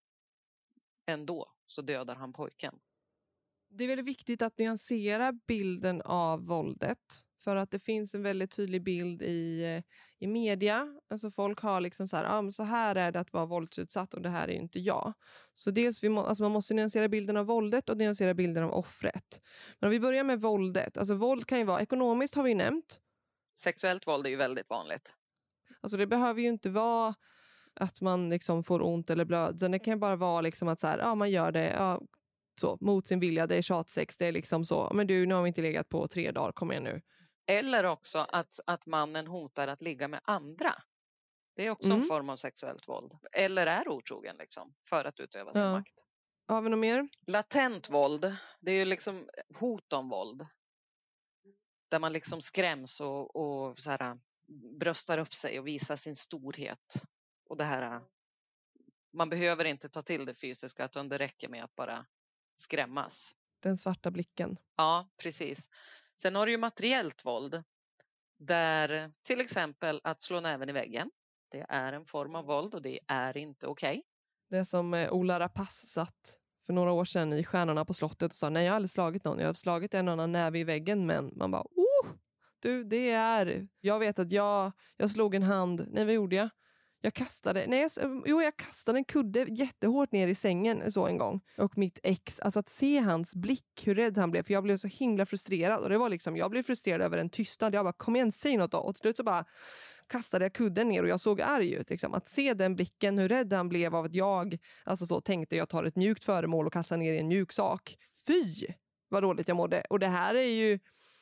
ändå så dödar han pojken. Det är väldigt viktigt att nyansera bilden av våldet. För att det finns en väldigt tydlig bild i media. Alltså folk har liksom så här, men så här är det att vara våldsutsatt och det här är inte jag. Så dels man måste nyansera bilden av våldet och nyansera bilden av offret. Men om vi börjar med våldet. Alltså våld kan ju vara ekonomiskt har vi nämnt. Sexuellt våld är ju väldigt vanligt. Alltså det behöver ju inte vara att man liksom får ont eller blöd. Det kan ju bara vara liksom att så här, man gör det så, mot sin vilja. Det är tjatsex, det är liksom så. Men du, nu har vi inte legat på 3 dagar, kom igen nu. Eller också att mannen hotar att ligga med andra. Det är också en form av sexuellt våld. Eller är otrogen liksom, för att utöva sin makt. Har vi något mer? Latent våld, det är ju liksom hot om våld. Där man liksom skräms och så här, bröstar upp sig och visar sin storhet. Och det här, man behöver inte ta till det fysiska, utan det räcker med att bara skrämmas. Den svarta blicken. Ja, precis. Sen har du ju materiellt våld. Där till exempel att slå näven i väggen. Det är en form av våld och det är inte okej. Det som Ola Rapace satt för några år sedan i Stjärnorna på slottet och sa, nej jag har aldrig slagit någon. Jag har slagit en annan näve i väggen, men man bara, du det är, jag vet att jag slog en hand, nej vad gjorde jag? Jag kastade en kudde jättehårt ner i sängen så en gång. Och mitt ex, alltså att se hans blick, hur rädd han blev. För jag blev så himla frustrerad. Och det var liksom, jag blev frustrerad över en tystnad. Jag bara, kom igen, säg något då. Och till slut så bara kastade jag kudden ner och jag såg arg ut. Liksom. Att se den blicken, hur rädd han blev av att jag, alltså så tänkte jag tar ett mjukt föremål och kastar ner i en mjuk sak. Fy, vad dåligt jag mådde. Och det här är ju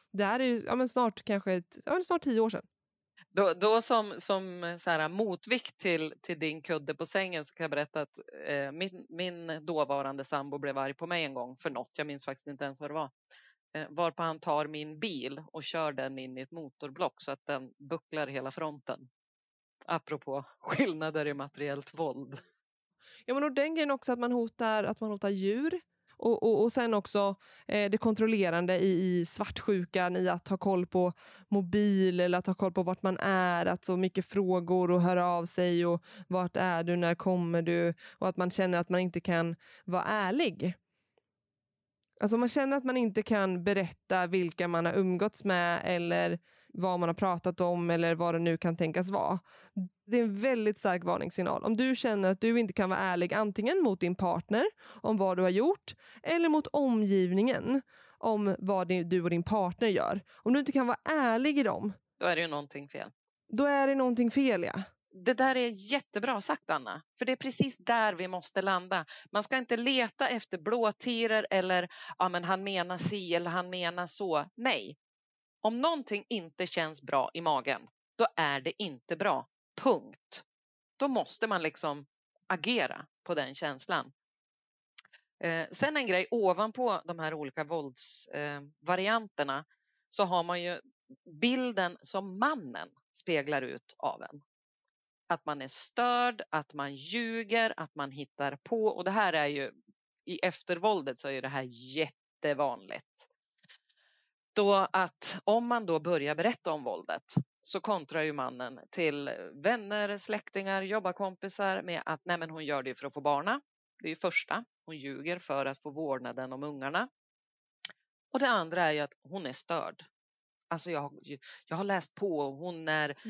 snart 10 år sedan. Då som så här, motvikt till din kudde på sängen så kan jag berätta att min dåvarande sambo blev arg på mig en gång för något. Jag minns faktiskt inte ens vad det var. Varpå han tar min bil och kör den in i ett motorblock så att den bucklar hela fronten. Apropå skillnader i materiellt våld. Ja, men och den grejen också att man hotar djur. Och sen också det kontrollerande i svartsjukan, i att ha koll på mobil eller att ha koll på vart man är, att så mycket frågor och höra av sig och vart är du, när kommer du, och att man känner att man inte kan vara ärlig. Alltså man känner att man inte kan berätta vilka man har umgåtts med eller vad man har pratat om eller vad det nu kan tänkas vara. Det är en väldigt stark varningssignal. Om du känner att du inte kan vara ärlig antingen mot din partner om vad du har gjort eller mot omgivningen om vad du och din partner gör. Om du inte kan vara ärlig i dem. Då är det ju någonting fel. Då är det någonting fel, ja. Det där är jättebra sagt, Anna. För det är precis där vi måste landa. Man ska inte leta efter blåtiror eller men han menar si eller han menar så. Nej. Om någonting inte känns bra i magen, då är det inte bra. Punkt. Då måste man liksom agera på den känslan. Sen en grej ovanpå de här olika våldsvarianterna så har man ju bilden som mannen speglar ut av en. Att man är störd, att man ljuger, att man hittar på. Och det här är ju, i eftervåldet så är det här jättevanligt. Då att om man då börjar berätta om våldet så kontrar ju mannen till vänner, släktingar, jobbarkompisar med att nej men hon gör det för att få barna. Det är ju första. Hon ljuger för att få vårdnaden om ungarna. Och det andra är ju att hon är störd. Alltså jag har läst på, hon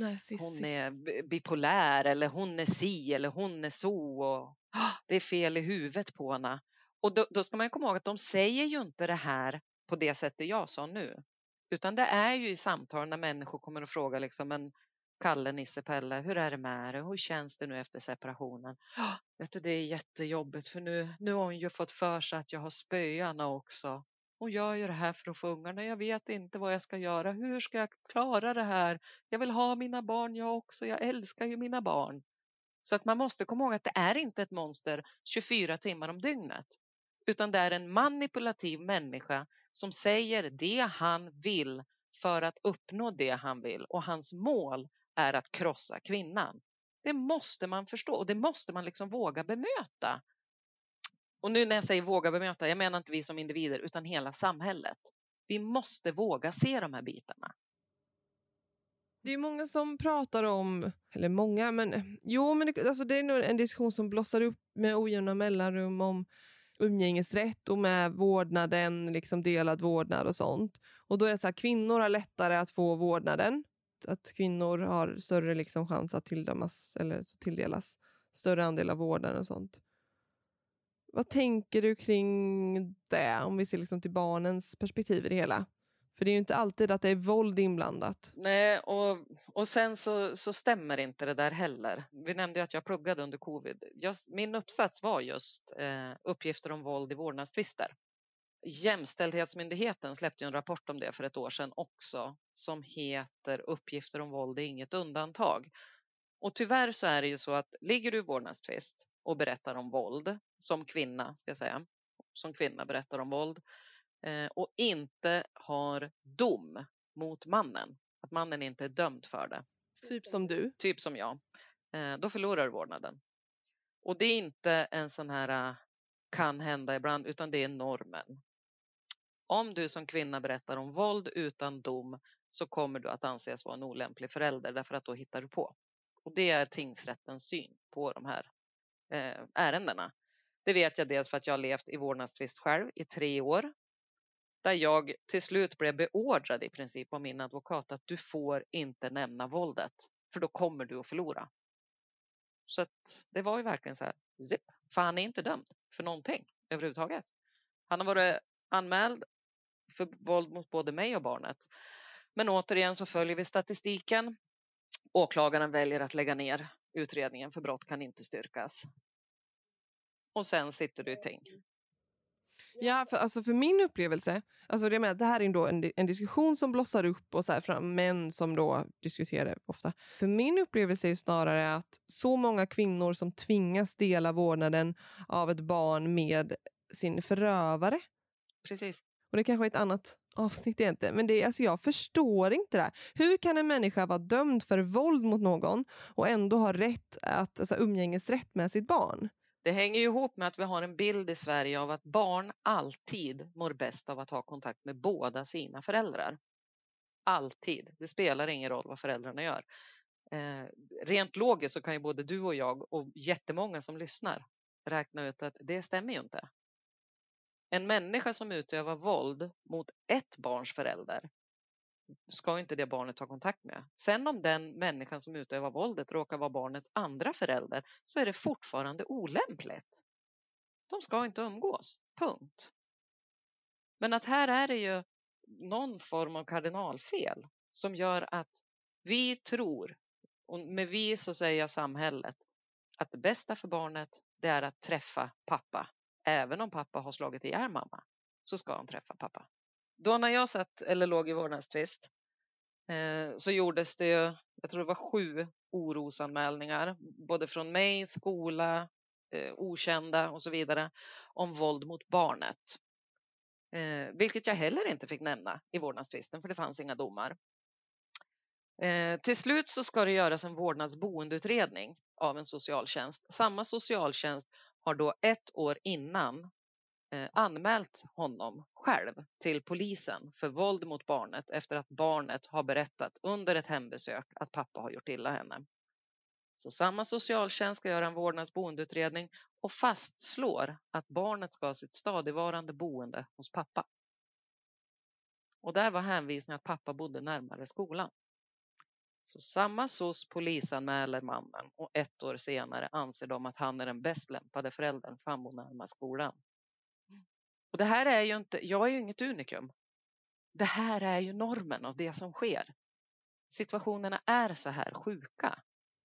är bipolär eller hon är si eller hon är så och det är fel i huvudet på henne. Och då ska man komma ihåg att de säger ju inte det här på det sättet jag sa nu. Utan det är ju i samtal när människor kommer och frågar liksom, men Kalle, Nisse, Pelle, hur är det med det? Hur känns det nu efter separationen? Vet du, det är jättejobbigt för nu har hon ju fått för sig att jag har spöarna också. Hon gör ju det här för att få ungarna. Jag vet inte vad jag ska göra. Hur ska jag klara det här? Jag vill ha mina barn jag också. Jag älskar ju mina barn. Så att man måste komma ihåg att det är inte ett monster 24 timmar om dygnet. Utan det är en manipulativ människa som säger det han vill för att uppnå det han vill. Och hans mål är att krossa kvinnan. Det måste man förstå och det måste man liksom våga bemöta. Och nu när jag säger våga bemöta, jag menar inte vi som individer utan hela samhället. Vi måste våga se de här bitarna. Det är många som pratar om, eller många, men jo, men det är nog en diskussion som blossar upp med ojämna mellanrum om umgängesrätt och med vårdnaden, liksom delad vårdnad och sånt. Och då är det så här, kvinnor har lättare att få vårdnaden. Att kvinnor har större liksom chans att tilldelas större andel av vårdnaden och sånt. Vad tänker du kring det om vi ser liksom till barnens perspektiv i det hela? För det är ju inte alltid att det är våld inblandat. Nej, och sen så stämmer inte det där heller. Vi nämnde ju att jag pluggade under covid. Min uppsats var just uppgifter om våld i vårdnadstvister. Jämställdhetsmyndigheten släppte ju en rapport om det för ett år sedan också som heter Uppgifter om våld är inget undantag. Och tyvärr så är det ju så att ligger du i vårdnadstvist och berättar om våld som kvinna, ska jag säga, som kvinna berättar om våld och inte har dom mot mannen, att mannen inte är dömd för det. Typ som du. Typ som jag. Då förlorar du vårdnaden. Och det är inte en sån här kan hända ibland utan det är normen. Om du som kvinna berättar om våld utan dom så kommer du att anses vara en olämplig förälder därför att då hittar du på. Och det är tingsrättens syn på de här ärendena. Det vet jag dels för att jag har levt i vårdnadstvist själv i 3 år. Där jag till slut blev beordrad i princip av min advokat att du får inte nämna våldet. För då kommer du att förlora. Så att det var ju verkligen så här. Zip, för han är inte dömd för någonting överhuvudtaget. Han har varit anmäld för våld mot både mig och barnet. Men återigen så följer vi statistiken. Åklagaren väljer att lägga ner utredningen för brott kan inte styrkas. Och sen sitter du i ting. Ja, för min upplevelse, det här är ändå en diskussion som blossar upp och så här fram, män som då diskuterar ofta. För min upplevelse är snarare att så många kvinnor som tvingas dela vårdnaden av ett barn med sin förövare. Precis. Och det kanske är ett annat avsnitt egentligen. Men jag förstår inte det här. Hur kan en människa vara dömd för våld mot någon och ändå ha rätt att umgängesrätt med sitt barn? Det hänger ju ihop med att vi har en bild i Sverige av att barn alltid mår bäst av att ha kontakt med båda sina föräldrar. Alltid. Det spelar ingen roll vad föräldrarna gör. Rent logiskt så kan ju både du och jag och jättemånga som lyssnar räkna ut att det stämmer ju inte. En människa som utövar våld mot ett barns förälder ska inte det barnet ta kontakt med. Sen om den människan som utövar våldet råkar vara barnets andra förälder så är det fortfarande olämpligt. De ska inte umgås. Punkt. Men att här är det ju någon form av kardinalfel som gör att vi tror, och med vi så säger jag samhället, att det bästa för barnet det är att träffa pappa. Även om pappa har slagit ihjäl mamma så ska han träffa pappa. Då när jag låg i vårdnadstvist så gjordes det, jag tror det var 7 orosanmälningar, både från mig, skola, okända och så vidare, om våld mot barnet. Vilket jag heller inte fick nämna i vårdnadstvisten för det fanns inga domar. Till slut så ska det göras en vårdnadsboendeutredning av en socialtjänst. Samma socialtjänst har då 1 år innan anmält honom själv till polisen för våld mot barnet efter att barnet har berättat under ett hembesök att pappa har gjort illa henne. Så samma socialtjänst ska göra en vårdnadsboendeutredning och fastslår att barnet ska ha sitt stadigvarande boende hos pappa. Och där var hänvisningen att pappa bodde närmare skolan. Så samma SOS polisanmäler mannen och 1 år senare anser de att han är den bäst lämpade föräldern för han bor närmare skolan. Och det här är ju inte, jag är ju inget unikum. Det här är ju normen av det som sker. situationerna är så här sjuka.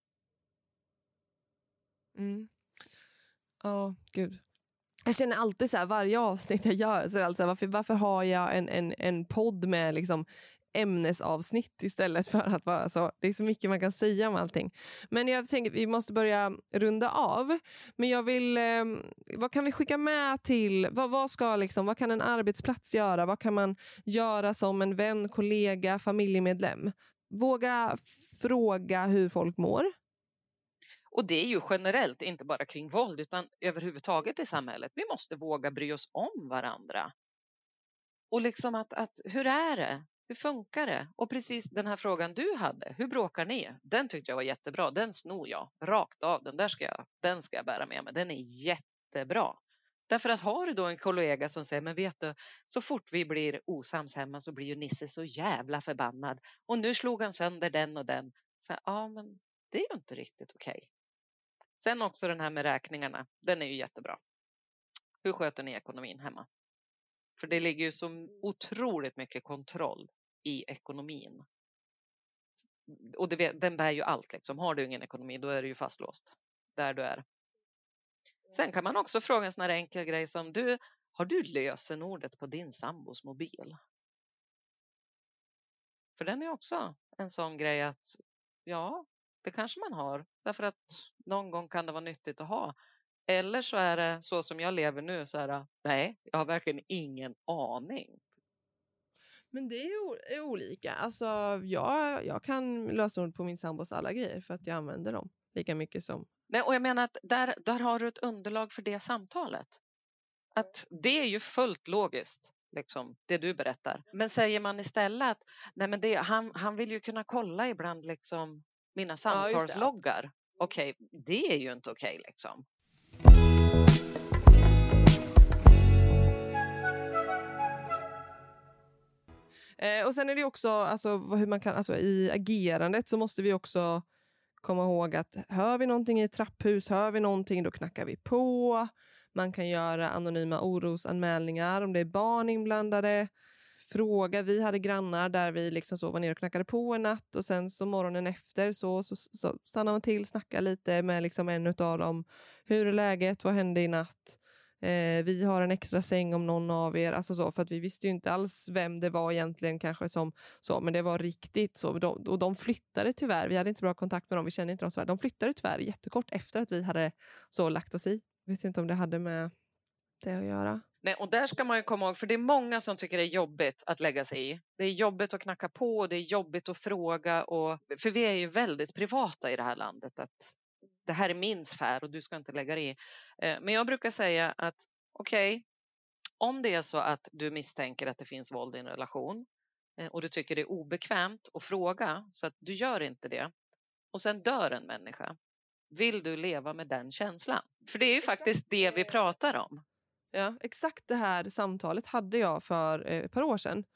Ja, gud. Jag känner alltid så här, varje avsnitt jag gör så är det alltid så här, varför har jag en podd med liksom ämnesavsnitt istället för att vara så. Det är så mycket man kan säga om allting. Men jag tänker vi måste börja runda av. Men jag vill, vad kan vi skicka med till, vad kan en arbetsplats göra? Vad kan man göra som en vän, kollega, familjemedlem? Våga fråga hur folk mår. Och det är ju generellt, inte bara kring våld utan överhuvudtaget i samhället. Vi måste våga bry oss om varandra. Och liksom att hur är det? Hur funkar det? Och precis den här frågan du hade, hur bråkar ni? Den tyckte jag var jättebra, den snor jag rakt av. Den ska jag bära med mig, den är jättebra. Därför att har du då en kollega som säger, men vet du, så fort vi blir osams hemma så blir ju Nisse så jävla förbannad. Och nu slog han sönder den och den. Så här, ja men det är ju inte riktigt okej. Sen också den här med räkningarna, den är ju jättebra. Hur sköter ni ekonomin hemma? För det ligger ju så otroligt mycket kontroll i ekonomin. Och den bär ju allt liksom. Har du ingen ekonomi då är du ju fastlåst där du är. Sen kan man också fråga en sån här enkel grej som har du lösenordet på din sambos mobil? För den är också en sån grej att ja, det kanske man har. Därför att någon gång kan det vara nyttigt att ha. Eller så är det så som jag lever nu så är det, nej, jag har verkligen ingen aning. Men det är olika. Alltså jag kan lösenord på min sambos alla grejer för att jag använder dem lika mycket som. Nej, och jag menar att där har du ett underlag för det samtalet. Att det är ju fullt logiskt, liksom, det du berättar. Men säger man istället att nej, men han vill ju kunna kolla ibland liksom, mina samtalsloggar. Ja, okej, det är ju inte okej liksom. Och sen är det också alltså, hur man kan, alltså, i agerandet så måste vi också komma ihåg att hör vi någonting i ett trapphus, hör vi någonting då knackar vi på. Man kan göra anonyma orosanmälningar om det är barn inblandade. Fråga, vi hade grannar där vi liksom så var nere och knackade på en natt och sen så morgonen efter så stannar man till, snackar lite med liksom en utav dem. Hur är läget? Vad hände i natt? Vi har en extra säng om någon av er, alltså så, för att vi visste ju inte alls vem det var egentligen kanske som så, men det var riktigt så, och de flyttade tyvärr, vi hade inte så bra kontakt med dem, vi kände inte dem så väl, de flyttade tyvärr jättekort efter att vi hade så lagt oss i, vet inte om det hade med det att göra. Nej, och där ska man ju komma ihåg, för det är många som tycker det är jobbigt att lägga sig i. Det är jobbigt att knacka på och det är jobbigt att fråga, för vi är ju väldigt privata i det här landet, att det här är min sfär och du ska inte lägga dig i. Men jag brukar säga att okej, om det är så att du misstänker att det finns våld i en relation och du tycker det är obekvämt att fråga så att du gör inte det och sen dör en människa. Vill du leva med den känslan? För det är ju faktiskt det vi pratar om. Ja, exakt det här samtalet hade jag för ett par år sedan.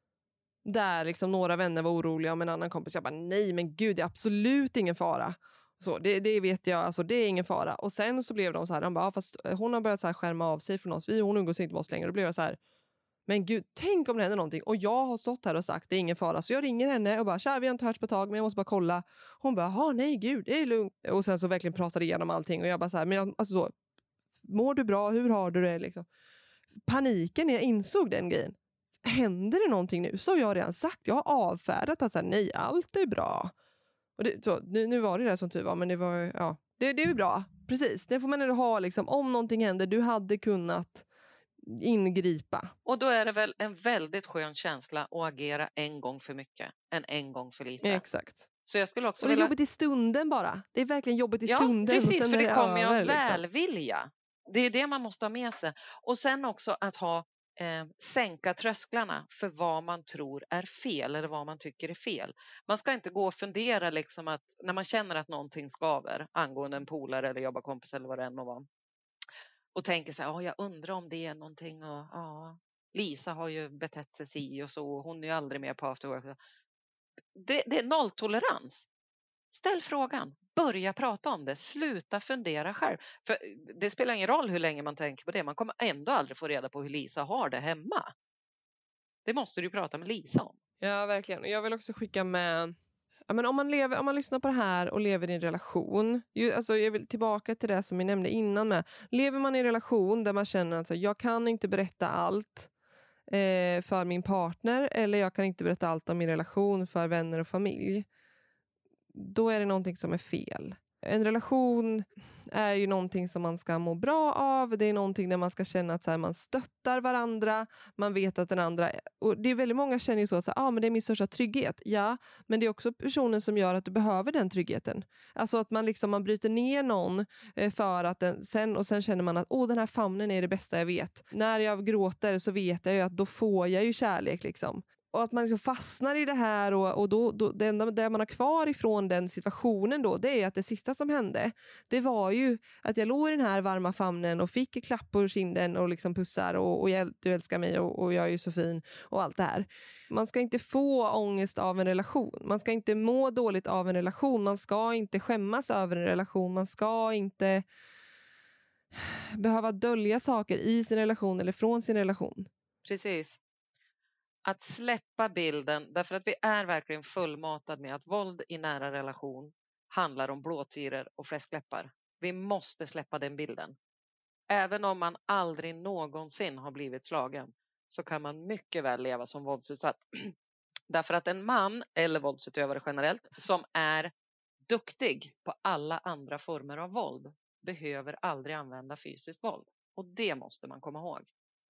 Där liksom några vänner var oroliga om en annan kompis. Jag bara, nej men gud, det är absolut ingen fara. Så, det vet jag, alltså det är ingen fara. Och sen så blev de så här, de bara, fast hon har börjat så här skärma av sig från oss. Hon umgås inte med oss längre. Då blev jag så här, men gud, tänk om det händer någonting. Och jag har stått här och sagt, det är ingen fara. Så jag ringer henne och bara, tja, vi har inte hört på ett tag, men jag måste bara kolla. Hon bara, nej gud, det är lugnt. Och sen så verkligen pratade igenom allting. Och jag bara så här, men alltså så, mår du bra? Hur har du det liksom? Paniken när jag insåg den grejen. Händer det någonting nu? Så har jag redan sagt. Jag har avfärdat att så här, nej, allt är bra. Och det, så, nu var det där som tur var, men det var, ja, det är bra. Precis, det får man ändå ha liksom, om någonting händer, du hade kunnat ingripa. Och då är det väl en väldigt skön känsla att agera en gång för mycket än en gång för lite. Exakt. Så jag skulle också och det är jobbigt i stunden bara. Det är verkligen jobbigt i stunden. Ja, precis, för det kommer ju av liksom. välvilja. Det är det man måste ha med sig. Och sen också att sänka trösklarna för vad man tror är fel eller vad man tycker är fel. Man ska inte gå och fundera liksom att när man känner att någonting skaver angående en polare eller jobbarkompis eller vad det än må vara. Och tänker så här, jag undrar om det är någonting och Lisa har ju betett sig si och så, hon är ju aldrig med på afterwork. Det är nolltolerans. Ställ frågan, börja prata om det, sluta fundera själv. För det spelar ingen roll hur länge man tänker på det, man kommer ändå aldrig få reda på hur Lisa har det hemma. Det måste du prata med Lisa om. Ja, verkligen. Och jag vill också skicka med Ja, men om man lyssnar på det här och lever i en relation, alltså jag vill tillbaka till det som jag nämnde innan med. Lever man i en relation där man känner att jag kan inte berätta allt för min partner, eller jag kan inte berätta allt om min relation för vänner och familj, då är det någonting som är fel. En relation är ju någonting som man ska må bra av. Det är någonting där man ska känna att så här, man stöttar varandra. Man vet att den andra... Och det är väldigt många känner ju så att men det är min största trygghet. Ja, men det är också personen som gör att du behöver den tryggheten. Alltså att man bryter ner någon för att sen känner man att den här famnen är det bästa jag vet. När jag gråter så vet jag ju att då får jag ju kärlek liksom. Och att man liksom fastnar i det här och då det enda där man har kvar ifrån den situationen då, det är att det sista som hände, det var ju att jag låg i den här varma famnen och fick en klapp på kinden och liksom pussar och du älskar mig och jag är ju så fin och allt det här. Man ska inte få ångest av en relation. Man ska inte må dåligt av en relation. Man ska inte skämmas över en relation. Man ska inte behöva dölja saker i sin relation eller från sin relation. Precis. Att släppa bilden, därför att vi är verkligen fullmatad med att våld i nära relation handlar om blåtiror och fläskläppar. Vi måste släppa den bilden. Även om man aldrig någonsin har blivit slagen så kan man mycket väl leva som våldsutsatt. Därför att en man, eller våldsutövare generellt, som är duktig på alla andra former av våld behöver aldrig använda fysiskt våld. Och det måste man komma ihåg.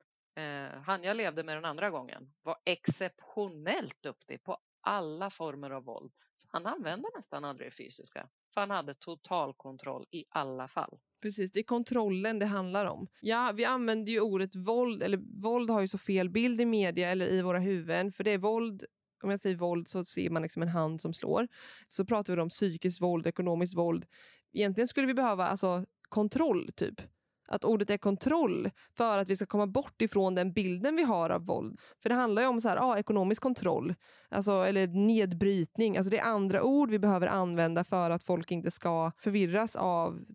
Han jag levde med den andra gången var exceptionellt duktig på alla former av våld. Så han använde nästan aldrig det fysiska. För han hade total kontroll i alla fall. Precis, det är kontrollen det handlar om. Ja, vi använder ju ordet våld, eller våld har ju så fel bild i media eller i våra huvuden. För det är våld, om jag säger våld så ser man liksom en hand som slår. Så pratar vi om psykiskt våld, ekonomiskt våld. Egentligen skulle vi behöva kontroll typ. Att ordet är kontroll för att vi ska komma bort ifrån den bilden vi har av våld. För det handlar ju om ekonomisk kontroll. Eller nedbrytning. Alltså det är andra ord vi behöver använda för att folk inte ska förvirras av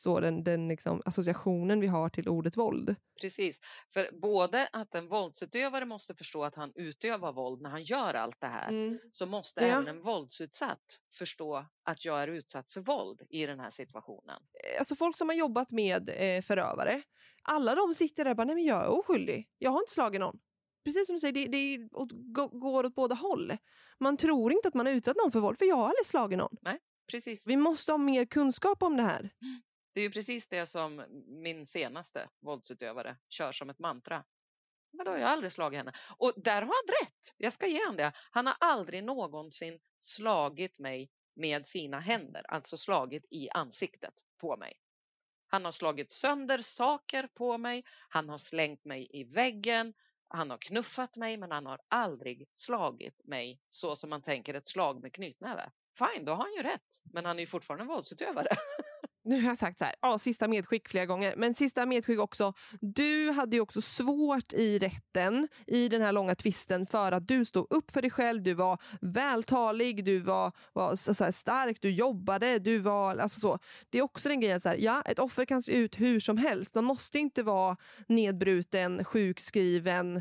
den liksom, associationen vi har till ordet våld. Precis, för både att en våldsutövare måste förstå att han utövar våld när han gör allt det här, så måste även en våldsutsatt förstå att jag är utsatt för våld i den här situationen. Alltså folk som har jobbat med förövare, alla de sitter där och bara, nej men jag är oskyldig, jag har inte slagit någon. Precis som du säger, det går åt båda håll. Man tror inte att man har utsatt någon för våld, för jag har aldrig slagit någon. Nej, precis. Vi måste ha mer kunskap om det här. Det är ju precis det som min senaste våldsutövare kör som ett mantra. Men då har jag aldrig slagit henne. Och där har han rätt. Jag ska ge honom det. Han har aldrig någonsin slagit mig med sina händer. Alltså slagit i ansiktet på mig. Han har slagit sönder saker på mig. Han har slängt mig i väggen. Han har knuffat mig, men han har aldrig slagit mig så som man tänker ett slag med knytnäve. Fine, då har han ju rätt. Men han är ju fortfarande en våldsutövare. Nu har jag sagt så här, sista medskick flera gånger. Men sista medskick också, du hade ju också svårt i rätten i den här långa tvisten för att du stod upp för dig själv, du var vältalig, du var så här stark, du jobbade, du var så. Det är också den grejen ett offer kan se ut hur som helst. Man måste inte vara nedbruten, sjukskriven,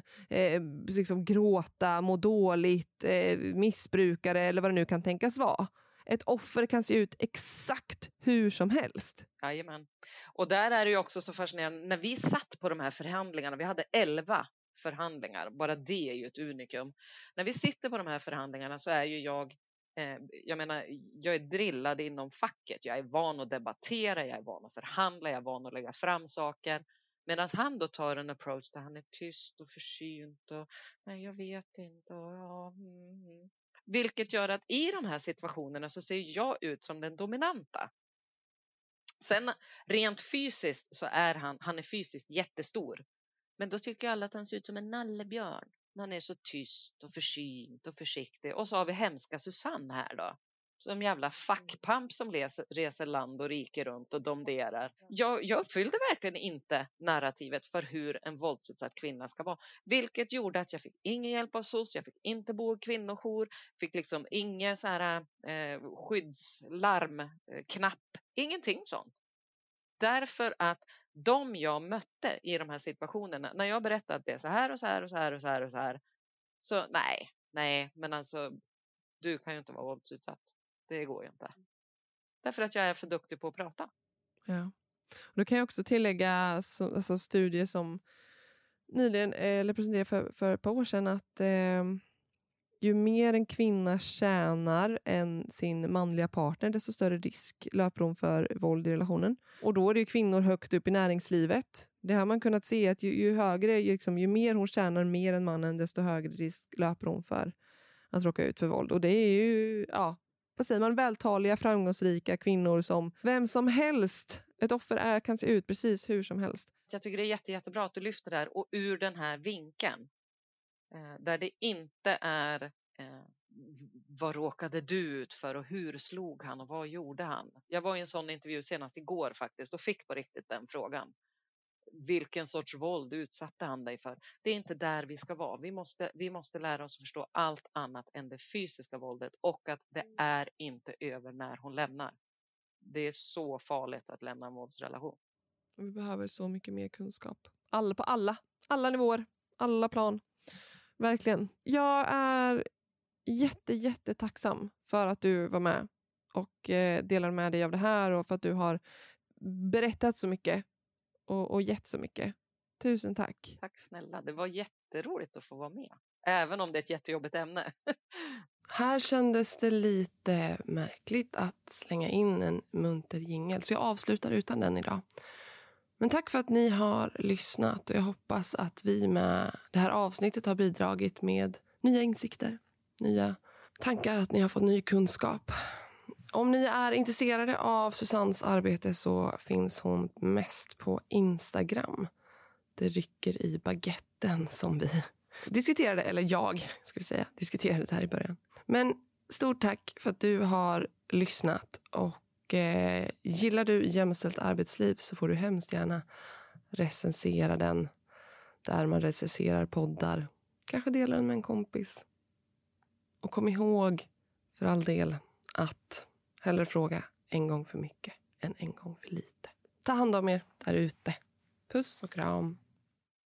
liksom gråta, må dåligt, missbrukare eller vad det nu kan tänkas vara. Ett offer kan se ut exakt hur som helst. Jajamän. Och där är det ju också så fascinerande. När vi satt på de här förhandlingarna, vi hade 11 förhandlingar. Bara det är ju ett unikum. När vi sitter på de här förhandlingarna så är ju jag är drillad inom facket. Jag är van att debattera, jag är van att förhandla, jag är van att lägga fram saker. Medan han då tar en approach där han är tyst och försynt och nej, jag vet inte. Vilket gör att i de här situationerna så ser jag ut som den dominanta. Sen rent fysiskt så är han är fysiskt jättestor. Men då tycker alla att han ser ut som en nallebjörn. Han är så tyst och försynt och försiktig. Och så har vi hemska Susanne här då. Som jävla fackpamp som reser land och rike runt och domderar. Jag uppfyllde verkligen inte narrativet för hur en våldsutsatt kvinna ska vara. Vilket gjorde att jag fick ingen hjälp av SOS. Jag fick inte bo i kvinnojour. Fick liksom ingen så här skyddslarmknapp. Ingenting sånt. Därför att de jag mötte i de här situationerna. När jag berättade att det är så här och så här och så här och så här och så här. Så nej, men alltså du kan ju inte vara våldsutsatt. Det går ju inte. Därför att jag är för duktig på att prata. Ja. Och då kan jag också tillägga alltså studier som nyligen presenterade för ett par år sedan att ju mer en kvinna tjänar än sin manliga partner, desto större risk löper hon för våld i relationen. Och då är det ju kvinnor högt upp i näringslivet. Det har man kunnat se att ju högre, ju mer hon tjänar mer än mannen, desto högre risk löper hon för att råka ut för våld. Och det är ju, vad säger man, vältaliga, framgångsrika kvinnor som vem som helst. Ett offer kan se ut precis hur som helst. Jag tycker det är jättebra att du lyfter det här och ur den här vinkeln. Där det inte är vad råkade du ut för och hur slog han och vad gjorde han? Jag var i en sån intervju senast igår faktiskt och fick på riktigt den frågan. Vilken sorts våld utsatte han dig för? Det är inte där vi ska vara. Vi måste lära oss att förstå allt annat än det fysiska våldet och att det är inte över när hon lämnar. Det är så farligt att lämna en våldsrelation. Vi behöver så mycket mer kunskap. På alla nivåer, alla plan. Verkligen. Jag är jättetacksam för att du var med och delade med dig av det här och för att du har berättat så mycket och gett så mycket. Tusen tack. Tack snälla, det var jätteroligt att få vara med. Även om det är ett jättejobbigt ämne. Här kändes det lite märkligt att slänga in en munter jingle, så jag avslutar utan den idag. Men tack för att ni har lyssnat och jag hoppas att vi med det här avsnittet har bidragit med nya insikter, nya tankar, att ni har fått ny kunskap. Om ni är intresserade av Susannes arbete så finns hon mest på Instagram. Det rycker i baguetten som vi diskuterade, eller jag ska vi säga, diskuterade det här i början. Men stort tack för att du har lyssnat och gillar du Jämställt arbetsliv så får du hemskt gärna recensera den där man recenserar poddar. Kanske dela den med en kompis. Och kom ihåg för all del att hellre fråga en gång för mycket än en gång för lite. Ta hand om er där ute. Puss och kram.